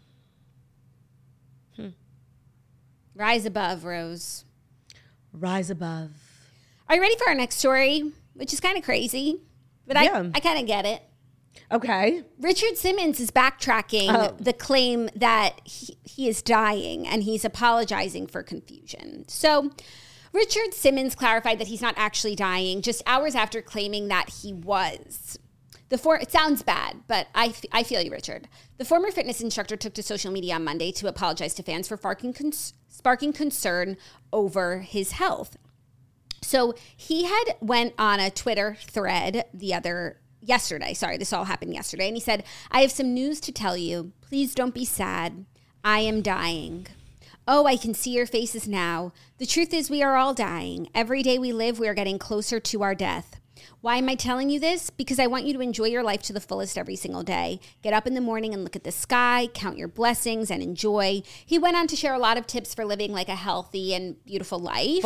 Rise above, Rose. Rise above. Are you ready for our next story? Which is kind of crazy, but I kind of get it. Okay. Richard Simmons is backtracking the claim that he is dying, and he's apologizing for confusion. So Richard Simmons clarified that he's not actually dying just hours after claiming that he was. It sounds bad, but I feel you, Richard. The former fitness instructor took to social media on Monday to apologize to fans for sparking concern over his health. So he had went on a Twitter thread yesterday. Sorry, this all happened yesterday. And he said, "I have some news to tell you. Please don't be sad. I am dying. Oh, I can see your faces now. The truth is we are all dying. Every day we live, we are getting closer to our death. Why am I telling you this? Because I want you to enjoy your life to the fullest every single day. Get up in the morning and look at the sky, count your blessings and enjoy." He went on to share a lot of tips for living like a healthy and beautiful life.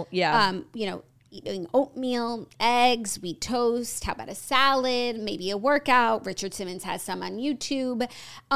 Eating oatmeal, eggs, wheat toast, how about a salad, maybe a workout. Richard Simmons has some on YouTube.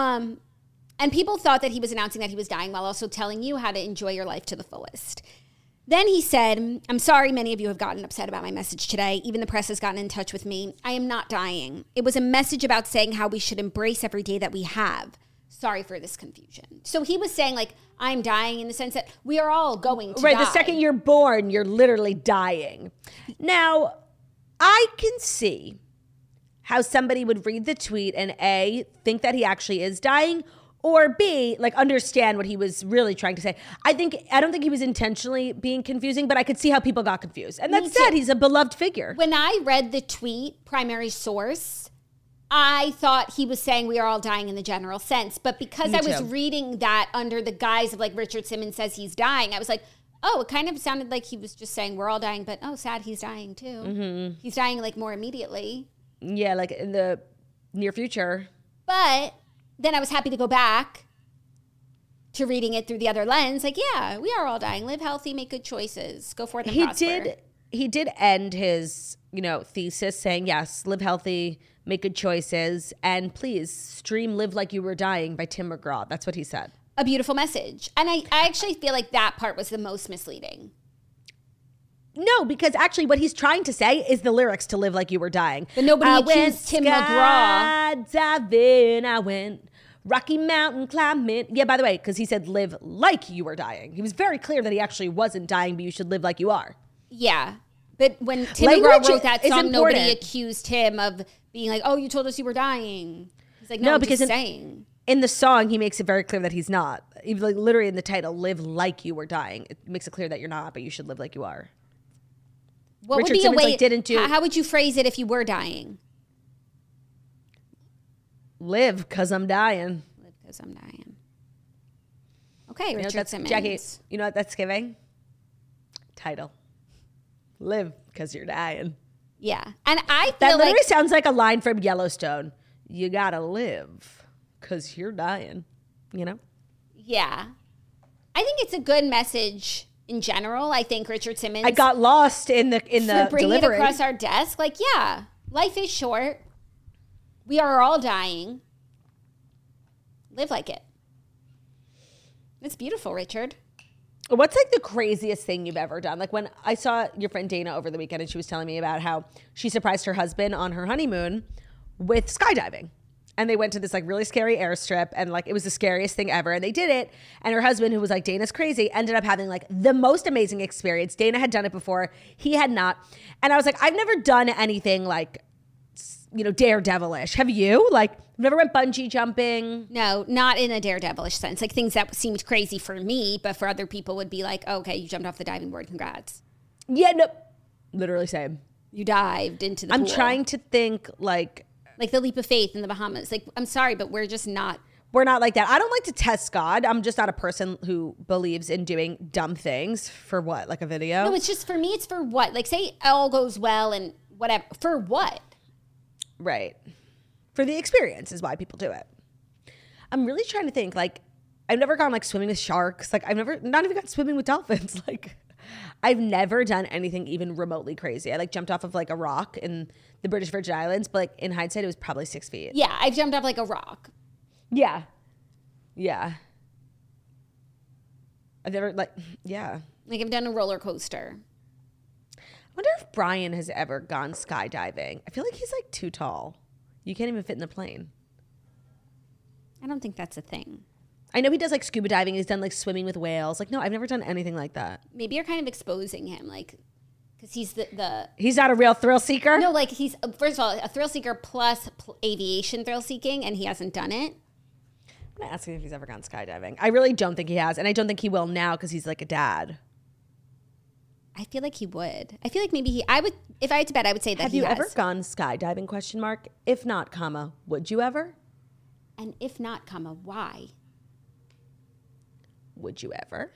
And people thought that he was announcing that he was dying while also telling you how to enjoy your life to the fullest. Then he said, "I'm sorry many of you have gotten upset about my message today. Even the press has gotten in touch with me. I am not dying. It was a message about saying how we should embrace every day that we have. Sorry for this confusion." So he was saying like, I'm dying in the sense that we are all going to die. Right, the second you're born, you're literally dying. Now, I can see how somebody would read the tweet and A, think that he actually is dying, or B, like understand what he was really trying to say. I don't think he was intentionally being confusing, but I could see how people got confused. And that said, he's a beloved figure. When I read the tweet, primary source, I thought he was saying we are all dying in the general sense. But because I was reading that under the guise of like Richard Simmons says he's dying, I was like, oh, it kind of sounded like he was just saying we're all dying, but oh, sad, he's dying too. Mm-hmm. He's dying like more immediately. Yeah, like in the near future. But then I was happy to go back to reading it through the other lens. Like, yeah, we are all dying. Live healthy, make good choices. Go forth and prosper. He did end his, thesis saying, yes, live healthy, make good choices, and please stream Live Like You Were Dying by Tim McGraw. That's what he said. A beautiful message. And I actually feel like that part was the most misleading. No, because actually what he's trying to say is the lyrics to Live Like You Were Dying. But nobody accused Tim McGraw. I went Rocky Mountain climbing. Yeah, by the way, because he said live like you were dying. He was very clear that he actually wasn't dying, but you should live like you are. Yeah. But when Tim McGraw wrote that song, nobody accused him of being like, oh, you told us you were dying. He's like, no, because saying. In the song, he makes it very clear that he's not. Even like literally in the title, Live Like You Were Dying. It makes it clear that you're not, but you should live like you are. What Richard would be Simmons, a way? How would you phrase it if you were dying? Live because I'm dying. Live because I'm dying. Okay, Richard Simmons. Jackie, you know what that's giving? Title. Live because you're dying. Yeah. And I feel that literally sounds like a line from Yellowstone. You gotta live because you're dying, Yeah. I think it's a good message in general. I think Richard Simmons. I got lost in the bringing delivery. it across our desk. Like, yeah, life is short. We are all dying. Live like it. It's beautiful, Richard. What's like the craziest thing you've ever done? Like when I saw your friend Dana over the weekend and she was telling me about how she surprised her husband on her honeymoon with skydiving. And they went to this like really scary airstrip and like it was the scariest thing ever. And they did it. And her husband, who was like, Dana's crazy, ended up having like the most amazing experience. Dana had done it before. He had not. And I was like, I've never done anything like, you know, daredevilish. Have you? Like, never went bungee jumping? No, not in a daredevilish sense. Like things that seemed crazy for me, but for other people would be like, oh, okay, you jumped off the diving board. Congrats. Yeah, no. Literally same. You dived into the I'm pool. trying to think like the leap of faith in the Bahamas. Like, I'm sorry, but we're just not. We're not like that. I don't like to test God. I'm just not a person who believes in doing dumb things for what? Like a video? No, it's just for me, it's for what? Like, say all goes well and whatever. For what? Right. For the experience is why people do it. I'm really trying to think. Like, I've never gone like swimming with sharks. Like, I've never, not even gone swimming with dolphins. Like, I've never done anything even remotely crazy. I like jumped off of like a rock in the British Virgin Islands, but like in hindsight, it was probably 6 feet. Yeah, I jumped off like a rock. Yeah. Yeah. I've never like, yeah. Like I've done a roller coaster. I wonder if Brian has ever gone skydiving. I feel like he's like too tall. You can't even fit in the plane. I don't think that's a thing. I know he does like scuba diving. He's done like swimming with whales. Like, no, I've never done anything like that. Maybe you're kind of exposing him, like, because he's the He's not a real thrill seeker? No, like he's, first of all, a thrill seeker plus aviation thrill seeking, and he hasn't done it. I'm going to ask him if he's ever gone skydiving. I really don't think he has. And I don't think he will now because he's like a dad. I feel like he would. I feel like maybe I would, if I had to bet, I would say that Have he you has. ever gone skydiving, question mark? If not, comma, would you ever? And if not, comma, why? Would you ever?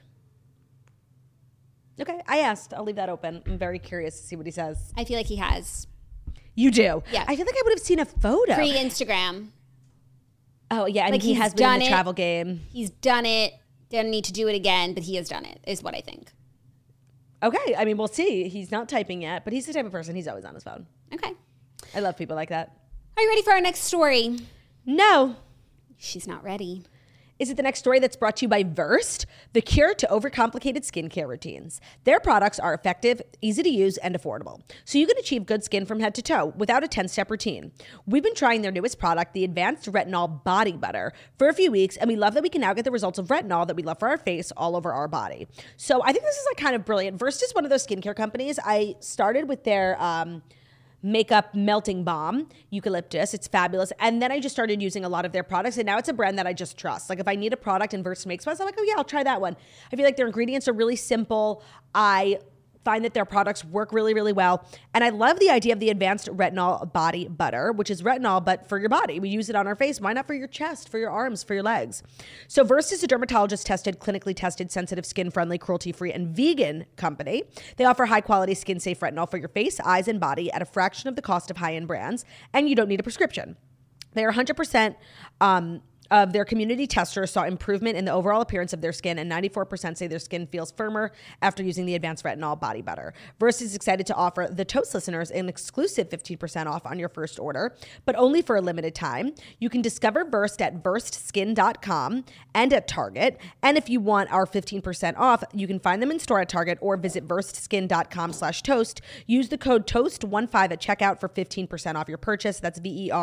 Okay, I asked. I'll leave that open. I'm very curious to see what he says. I feel like he has. You do? Yeah. I feel like I would have seen a photo. Pre-Instagram. Oh, yeah, and Like, he he's has been in done the it. travel game. He's done it. Didn't need to do it again, but he has done it, is what I think. Okay, I mean, we'll see. He's not typing yet, but he's the type of person, he's always on his phone. Okay. I love people like that. Are you ready for our next story? No. She's not ready. Is it the next story that's brought to you by Versed, the cure to overcomplicated skincare routines? Their products are effective, easy to use, and affordable, so you can achieve good skin from head to toe without a 10-step routine. We've been trying their newest product, the Advanced Retinol Body Butter, for a few weeks, and we love that we can now get the results of retinol that we love for our face all over our body. So I think this is like kind of brilliant. Versed is one of those skincare companies. I started with their makeup melting balm, eucalyptus. It's fabulous. And then I just started using a lot of their products, and now it's a brand that I just trust. Like if I need a product and Versed makes one, I'm like, oh yeah, I'll try that one. I feel like their ingredients are really simple. I find that their products work really, really well. And I love the idea of the Advanced Retinol Body Butter, which is retinol, but for your body. We use it on our face. Why not for your chest, for your arms, for your legs? So Versed is a dermatologist-tested, clinically tested, sensitive, skin-friendly, cruelty-free, and vegan company. They offer high-quality, skin-safe retinol for your face, eyes, and body at a fraction of the cost of high-end brands, and you don't need a prescription. They are 100% of their community testers saw improvement in the overall appearance of their skin, and 94% say their skin feels firmer after using the Advanced Retinol Body Butter. Versed is excited to offer the Toast listeners an exclusive 15% off on your first order, but only for a limited time. You can discover Versed at verstskin.com and at Target, and if you want our 15% off, you can find them in store at Target or visit verstskin.com/toast. Use the code TOAST15 at checkout for 15% off your purchase. That's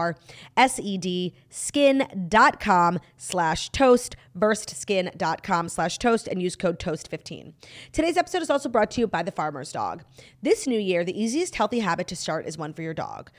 VERSED skin.com/toast, verstskin.com/toast, and use code TOAST15. Today's episode is also brought to you by The Farmer's Dog. This new year, the easiest healthy habit to start is one for your dog.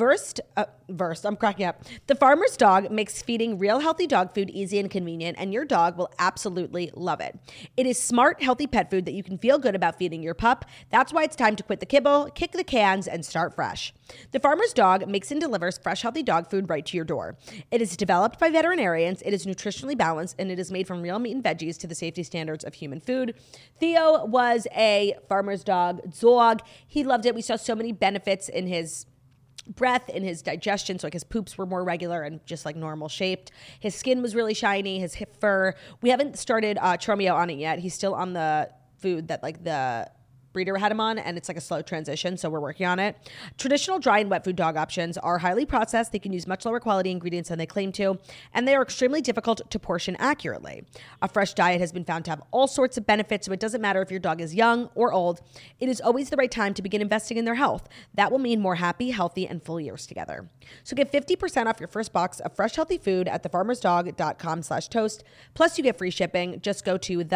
I'm cracking up. The Farmer's Dog makes feeding real healthy dog food easy and convenient, and your dog will absolutely love it. It is smart, healthy pet food that you can feel good about feeding your pup. That's why it's time to quit the kibble, kick the cans, and start fresh. The Farmer's Dog makes and delivers fresh, healthy dog food right to your door. It is developed by veterinarians, it is nutritionally balanced, and it is made from real meat and veggies to the safety standards of human food. Theo was a Farmer's Dog. He loved it. We saw so many benefits in his breath, in his digestion. So like his poops were more regular and just like normal shaped. His skin was really shiny, his hip fur. We haven't started Tromeo on it yet. He's still on the food that like the breeder had him on, and it's like a slow transition, so we're working on it. Traditional dry and wet food dog options are highly processed. They can use much lower quality ingredients than they claim to, and they are extremely difficult to portion accurately. A fresh diet has been found to have all sorts of benefits, so it doesn't matter if your dog is young or old. It is always the right time to begin investing in their health. That will mean more happy, healthy, and full years together. So get 50% off your first box of fresh, healthy food at thefarmersdog.com/toast. Plus you get free shipping. Just go to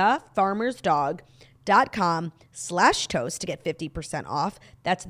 thefarmersdog.com/toast to get 50% off. That's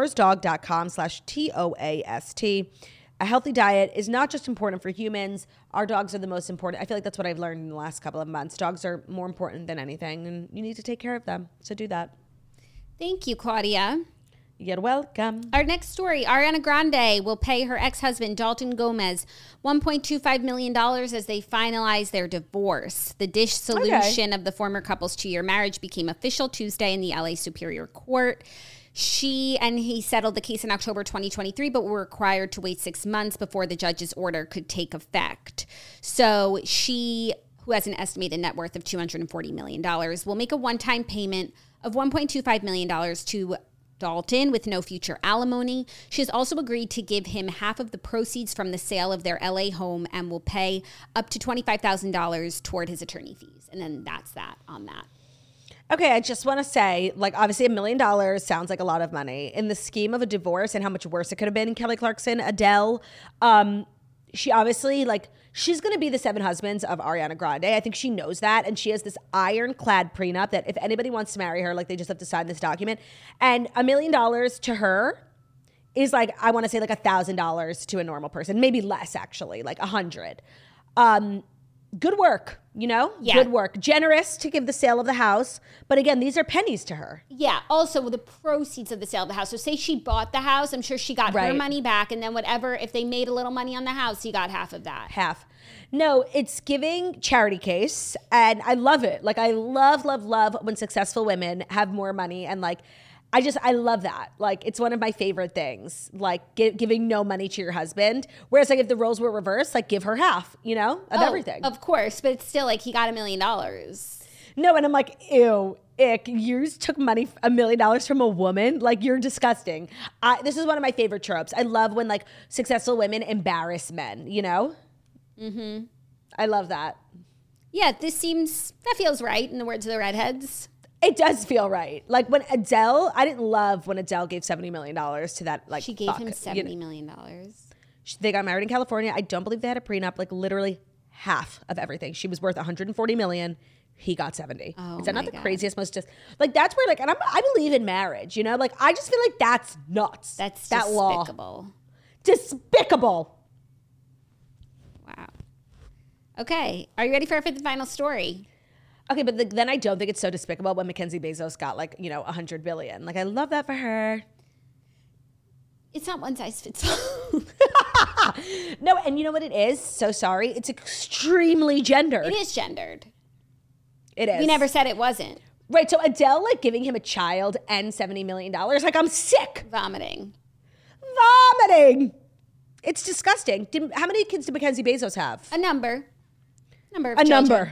thefarmersdog.com/TOAST. A healthy diet is not just important for humans. Our dogs are the most important. I feel like that's what I've learned in the last couple of months. Dogs are more important than anything, and you need to take care of them. So do that. Thank you, Claudia. You're welcome. Our next story, Ariana Grande will pay her ex-husband, Dalton Gomez, $1.25 million as they finalize their divorce. The dissolution of the former couple's 2-year marriage became official Tuesday in the LA Superior Court. She and he settled the case in October 2023, but were required to wait 6 months before the judge's order could take effect. So she, who has an estimated net worth of $240 million, will make a one-time payment of $1.25 million to Dalton with no future alimony. She has also agreed to give him half of the proceeds from the sale of their LA home and will pay up to $25,000 toward his attorney fees. And then that's that on that. Okay, I just want to say, like, obviously $1 million sounds like a lot of money. In the scheme of a divorce and how much worse it could have been, Kelly Clarkson, Adele, she obviously, like, she's going to be the 7 husbands of Ariana Grande. I think she knows that. And she has this ironclad prenup that if anybody wants to marry her, like, they just have to sign this document. And $1 million to her is like, I want to say like $1,000 to a normal person, maybe less actually, like 100. Good work, you know? Yeah. Good work. Generous to give the sale of the house. But again, these are pennies to her. Yeah. Also, the proceeds of the sale of the house. So say she bought the house. I'm sure she got her money back. And then whatever, if they made a little money on the house, he got half of that. Half. No, it's giving charity case. And I love it. Like, I love when successful women have more money. And like, I love that. Like, it's one of my favorite things, like giving no money to your husband. Whereas like if the roles were reversed, like give her half, you know, of everything. Of course. But it's still like he got $1 million. No. And I'm like, ew, ick. You took money, $1 million from a woman. Like, you're disgusting. This is one of my favorite tropes. I love when like successful women embarrass men, you know? Mm-hmm. I love that. Yeah, that feels right in the words of the redheads. It does feel right. Like when Adele, I didn't love when Adele gave $70 million to that. Like, she gave him $70 million. They got married in California. I don't believe they had a prenup. Like literally half of everything. She was worth $140 million. He got 70. Oh, is that not the craziest, most just like that's where like, and I believe in marriage. You know, like I just feel like that's nuts. That's that despicable. Law. Despicable. Wow. Okay, are you ready for our fifth and final story? Okay, but then I don't think it's so despicable when Mackenzie Bezos got like, you know, 100 billion. Like, I love that for her. It's not one size fits all. No, and you know what it is? So sorry. It's extremely gendered. It is gendered. It is. We never said it wasn't. Right, so Adele, like, giving him a child and $70 million. Like, I'm sick. Vomiting. It's disgusting. How many kids did Mackenzie Bezos have? A number. A number.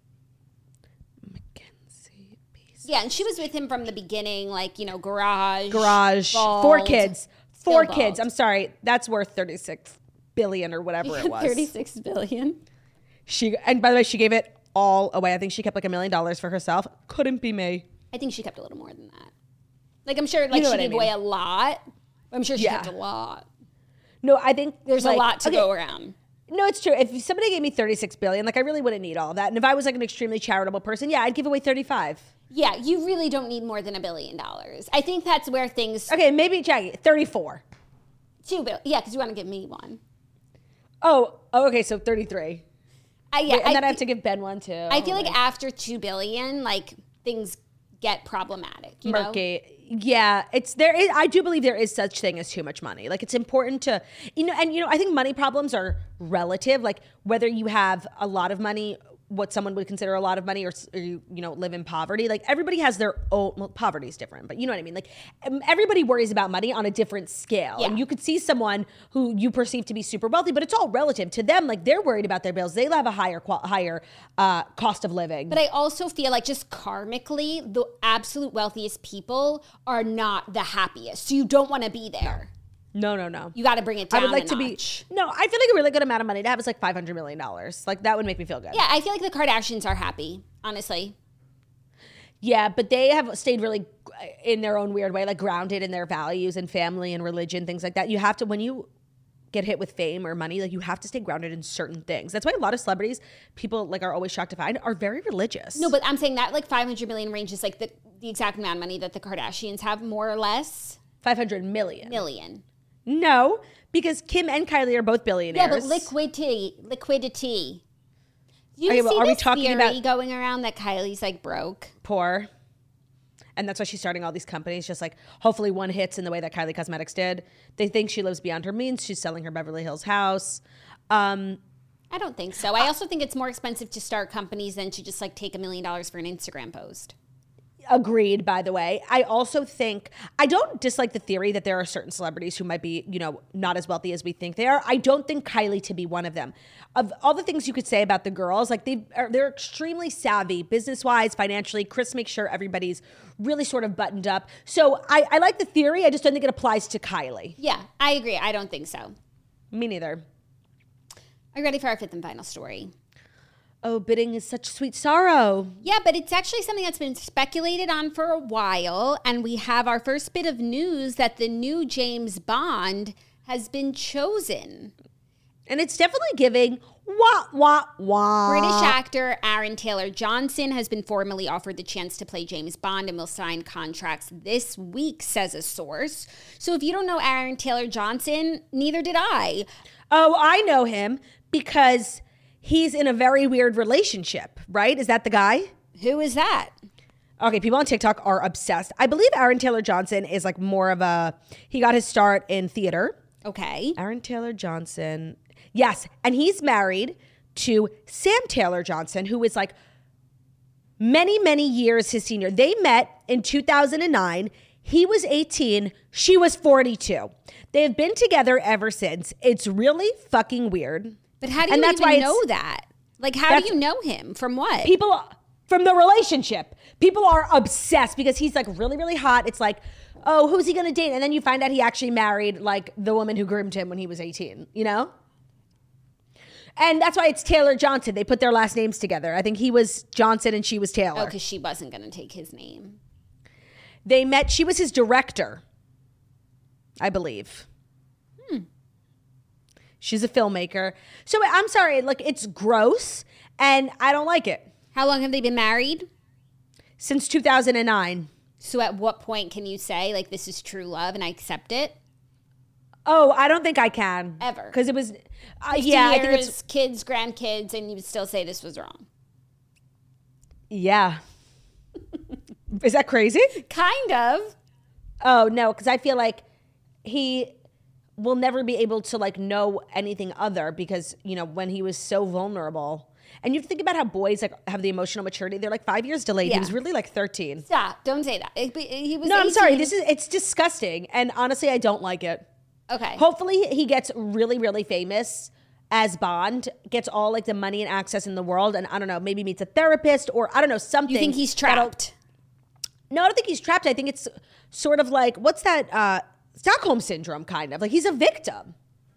Yeah, and she was with him from the beginning, like, you know, garage. Bald, 4 kids. 4 kids. I'm sorry. That's worth 36 billion or whatever it was. 36 billion. And by the way, she gave it all away. I think she kept like $1 million for herself. Couldn't be me. I think she kept a little more than that. Like, I'm sure, like, she gave away a lot. I'm sure she kept a lot. No, I think there's a lot to go around. No, it's true. If somebody gave me 36 billion, like I really wouldn't need all of that. And if I was like an extremely charitable person, yeah, I'd give away 35. Yeah, you really don't need more than $1 billion. I think that's where things. Okay, maybe Jackie, 34. 2 billion. Yeah, because you want to give me one. Oh, okay, so 33. Yeah, wait, and then I have to give Ben one too. I feel like after $2 billion, like things get problematic. You Murky. know? Yeah, I do believe there is such thing as too much money. Like it's important to, you know, and you know, I think money problems are relative. Like whether you have a lot of money what someone would consider a lot of money, or you know, live in poverty. Like everybody has their own, well, poverty is different, but you know what I mean? Like everybody worries about money on a different scale. Yeah. And you could see someone who you perceive to be super wealthy, but it's all relative to them. Like they're worried about their bills. They have a higher cost of living. But I also feel like just karmically, the absolute wealthiest people are not the happiest. So you don't want to be there. No. You got to bring it down. I would like a to notch. be. No, I feel like a really good amount of money to have is like $500 million. Like that would make me feel good. Yeah, I feel like the Kardashians are happy, honestly. Yeah, but they have stayed really in their own weird way, like grounded in their values and family and religion, things like that. You have to, when you get hit with fame or money, like you have to stay grounded in certain things. That's why a lot of celebrities, people like are always shocked to find, are very religious. No, but I'm saying that like 500 million range is like the exact amount of money that the Kardashians have, more or less. 500 million. Million. No, because Kim and Kylie are both billionaires. Yeah, but liquidity. Do you Okay, see well, are we this talking theory about- going around that Kylie's like broke? Poor. And that's why she's starting all these companies, just like hopefully one hits in the way that Kylie Cosmetics did. They think she lives beyond her means. She's selling her Beverly Hills house. I don't think so. I also think it's more expensive to start companies than to just like take $1 million for an Instagram post. Agreed, by the way. I also think, I don't dislike the theory that there are certain celebrities who might be, you know, not as wealthy as we think they are. I don't think Kylie to be one of them. Of all the things you could say about the girls, like they're extremely savvy, business-wise, financially. Kris makes sure everybody's really sort of buttoned up. So I like the theory. I just don't think it applies to Kylie. Yeah, I agree. I don't think so. Me neither. Are you ready for our fifth and final story? Oh, bidding is such sweet sorrow. Yeah, but it's actually something that's been speculated on for a while. And we have our first bit of news that the new James Bond has been chosen. And it's definitely giving wah. British actor Aaron Taylor Johnson has been formally offered the chance to play James Bond and will sign contracts this week, says a source. So if you don't know Aaron Taylor Johnson, neither did I. Oh, I know him because he's in a very weird relationship, right? Is that the guy? Who is that? Okay, people on TikTok are obsessed. I believe Aaron Taylor Johnson is like more of a, he got his start in theater. Okay. Aaron Taylor Johnson. Yes. And he's married to Sam Taylor Johnson, who is like many years his senior. They met in 2009. He was 18. She was 42. They have been together ever since. It's really fucking weird. But how do you And that's even why know that? Like, how do you know him? From what? People from the relationship. People are obsessed because he's like really hot. It's like, oh, who's he gonna date? And then you find out he actually married like the woman who groomed him when he was 18, you know? And that's why it's Taylor Johnson. They put their last names together. I think he was Johnson and she was Taylor. Oh, because she wasn't going to take his name. They met, she was his director, I believe. She's a filmmaker. So I'm sorry, like it's gross and I don't like it. How long have they been married? Since 2009. So at what point can you say, like, this is true love and I accept it? Oh, I don't think I can. Ever. Because it was, 50 yeah, years, I think it's, kids, grandkids, and you would still say this was wrong. yeah. Is that crazy? Kind of. Oh, no, because I feel like he will never be able to like know anything other because, you know, when he was so vulnerable. And you think about how boys like have the emotional maturity. They're like 5 years delayed. Yeah. He was really like 13. Stop. Don't say that. He was No, 18. I'm sorry. It's disgusting. And honestly, I don't like it. Okay. Hopefully he gets really famous as Bond, gets all like the money and access in the world. And I don't know, maybe meets a therapist or I don't know, something. You think he's trapped? No, I don't think he's trapped. I think it's sort of like, what's that? Stockholm syndrome, kind of. Like he's a victim.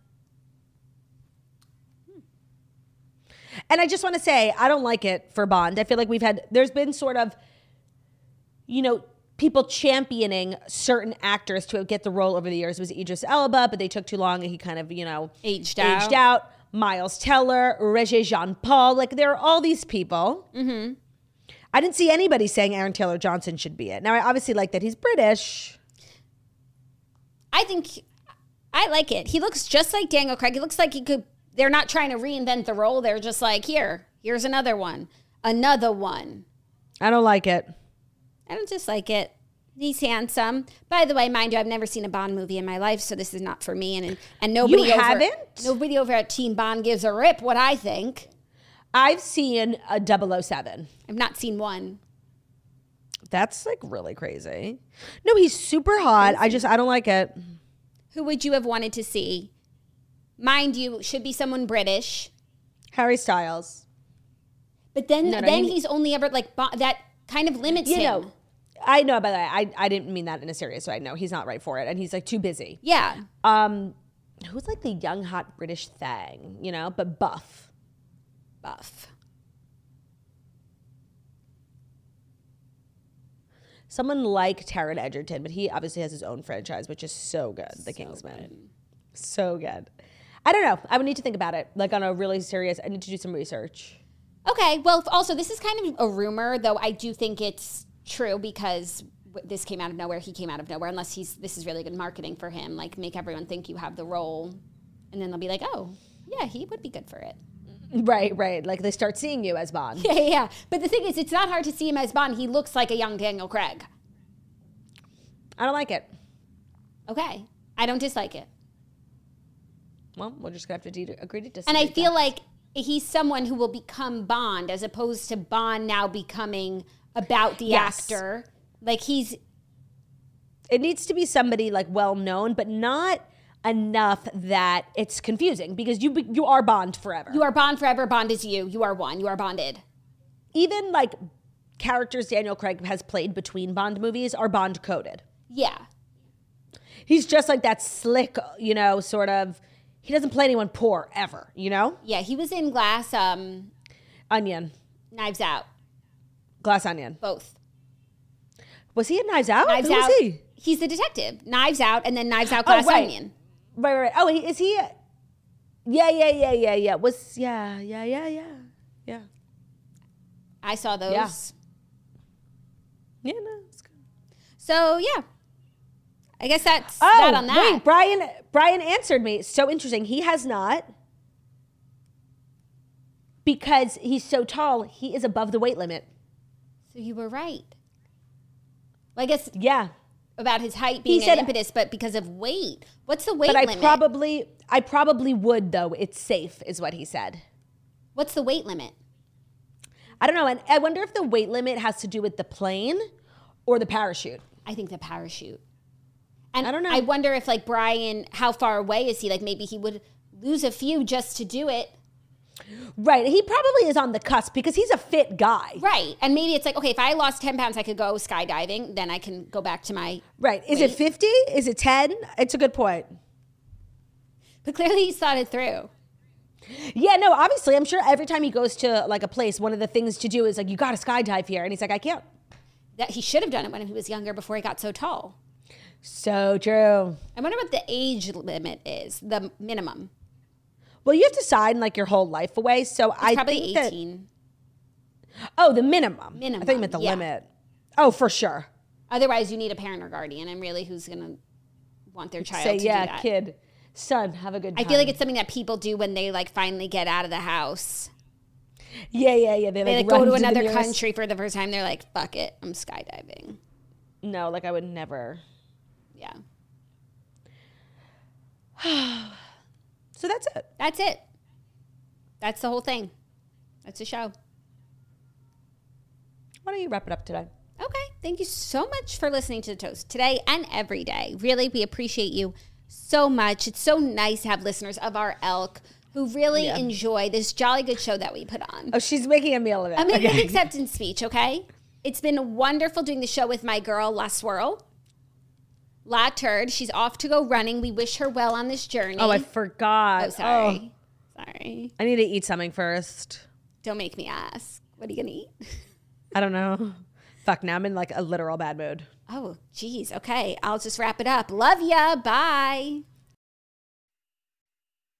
And I just want to say, I don't like it for Bond. I feel like there's been sort of, you know, people championing certain actors to get the role over the years. It was Idris Elba, but they took too long and he kind of, you know, Aged out. Miles Teller, Regé Jean Paul. Like there are all these people. Mm-hmm. I didn't see anybody saying Aaron Taylor Johnson should be it. Now, I obviously like that he's British. I think I like it. He looks just like Daniel Craig. He looks like he could. They're not trying to reinvent the role. They're just like, here's another one. Another one. I don't like it. I don't dislike it. He's handsome. By the way, mind you, I've never seen a Bond movie in my life, so this is not for me. And nobody You haven't? Nobody over at Team Bond gives a rip what I think. I've seen a 007. I've not seen one. That's like really crazy. No, he's super hot. I don't like it. Who would you have wanted to see? Mind you, should be someone British. Harry Styles. But then he's only ever like that kind of limits him. Know, I know about that. I didn't mean that in a serious way. No, he's not right for it, and he's like too busy. Yeah. Who's like the young hot British thing, but buff. Someone like Taron Egerton, but he obviously has his own franchise, which is so good. The Kingsman. Good. So good. I don't know. I would need to think about it. Like on a really serious, I need to do some research. Okay. Well, also, this is kind of a rumor, though I do think it's true because this came out of nowhere. He came out of nowhere, unless this is really good marketing for him. Like, make everyone think you have the role. And then they'll be like, oh, yeah, he would be good for it. Right. Like, they start seeing you as Bond. Yeah. But the thing is, it's not hard to see him as Bond. He looks like a young Daniel Craig. I don't like it. Okay. I don't dislike it. Well, we're just going to have to agree to disagree. And I feel like he's someone who will become Bond as opposed to Bond now becoming about the actor. Like, it needs to be somebody like well known, but not enough that it's confusing because you are Bond forever. You are Bond forever. Bond is you. You are one. You are bonded. Even like characters Daniel Craig has played between Bond movies are Bond coded. Yeah. He's just like that slick, sort of. He doesn't play anyone poor ever, Yeah, he was in Glass Onion. Knives Out. Glass Onion. Both. Was he in Knives Out? Knives Who Out. was he? He's the detective. Knives Out and then Knives Out, Glass Onion. Right. Oh, is he? Yeah. Yeah. I saw those. Yeah, no, it's good. So, yeah. I guess that's that on that. Wait, Brian answered me. So interesting. He has not. Because he's so tall, he is above the weight limit. So you were right. Well, I guess about his height being an impetus, but because of weight. What's the weight limit? I probably would, though. It's safe, is what he said. What's the weight limit? I don't know. And I wonder if the weight limit has to do with the plane or the parachute. I think the parachute. And I don't know. I wonder if, like, Brian, how far away is he? Like, maybe he would lose a few just to do it. Right. He probably is on the cusp because he's a fit guy. Right. And maybe it's like, okay, if I lost 10 pounds, I could go skydiving. Then I can go back to my Right. Is weight. it 50? Is it 10? It's a good point. But clearly he's thought it through. Yeah, no, obviously. I'm sure every time he goes to, like, a place, one of the things to do is, like, you got to skydive here. And he's like, I can't. That he should have done it when he was younger before he got so tall. So true. I wonder what the age limit is, the minimum. Well, you have to sign like your whole life away. So I probably think 18. The minimum. Minimum. I think you meant the limit. Oh, for sure. Otherwise, you need a parent or guardian, and really, who's gonna want their child to do that? Kid, son, have a good time. I feel like it's something that people do when they like finally get out of the house. Yeah. They like go to another country for the first time. They're like, "Fuck it, I'm skydiving." No, like I would never. Yeah. So that's it. That's it. That's the whole thing. That's the show. Why don't you wrap it up today? Okay. Thank you so much for listening to The Toast today and every day. Really, we appreciate you so much. It's so nice to have listeners of our ilk who really enjoy this jolly good show that we put on. Oh, she's making a meal of it. I'm making an acceptance speech, okay? It's been wonderful doing the show with my girl, La Swirl. La Turd. She's off to go running. We wish her well on this journey. Oh, I forgot. Oh, sorry. Sorry. I need to eat something first. Don't make me ask. What are you going to eat? I don't know. Fuck, now I'm in like a literal bad mood. Oh, geez. Okay. I'll just wrap it up. Love ya. Bye.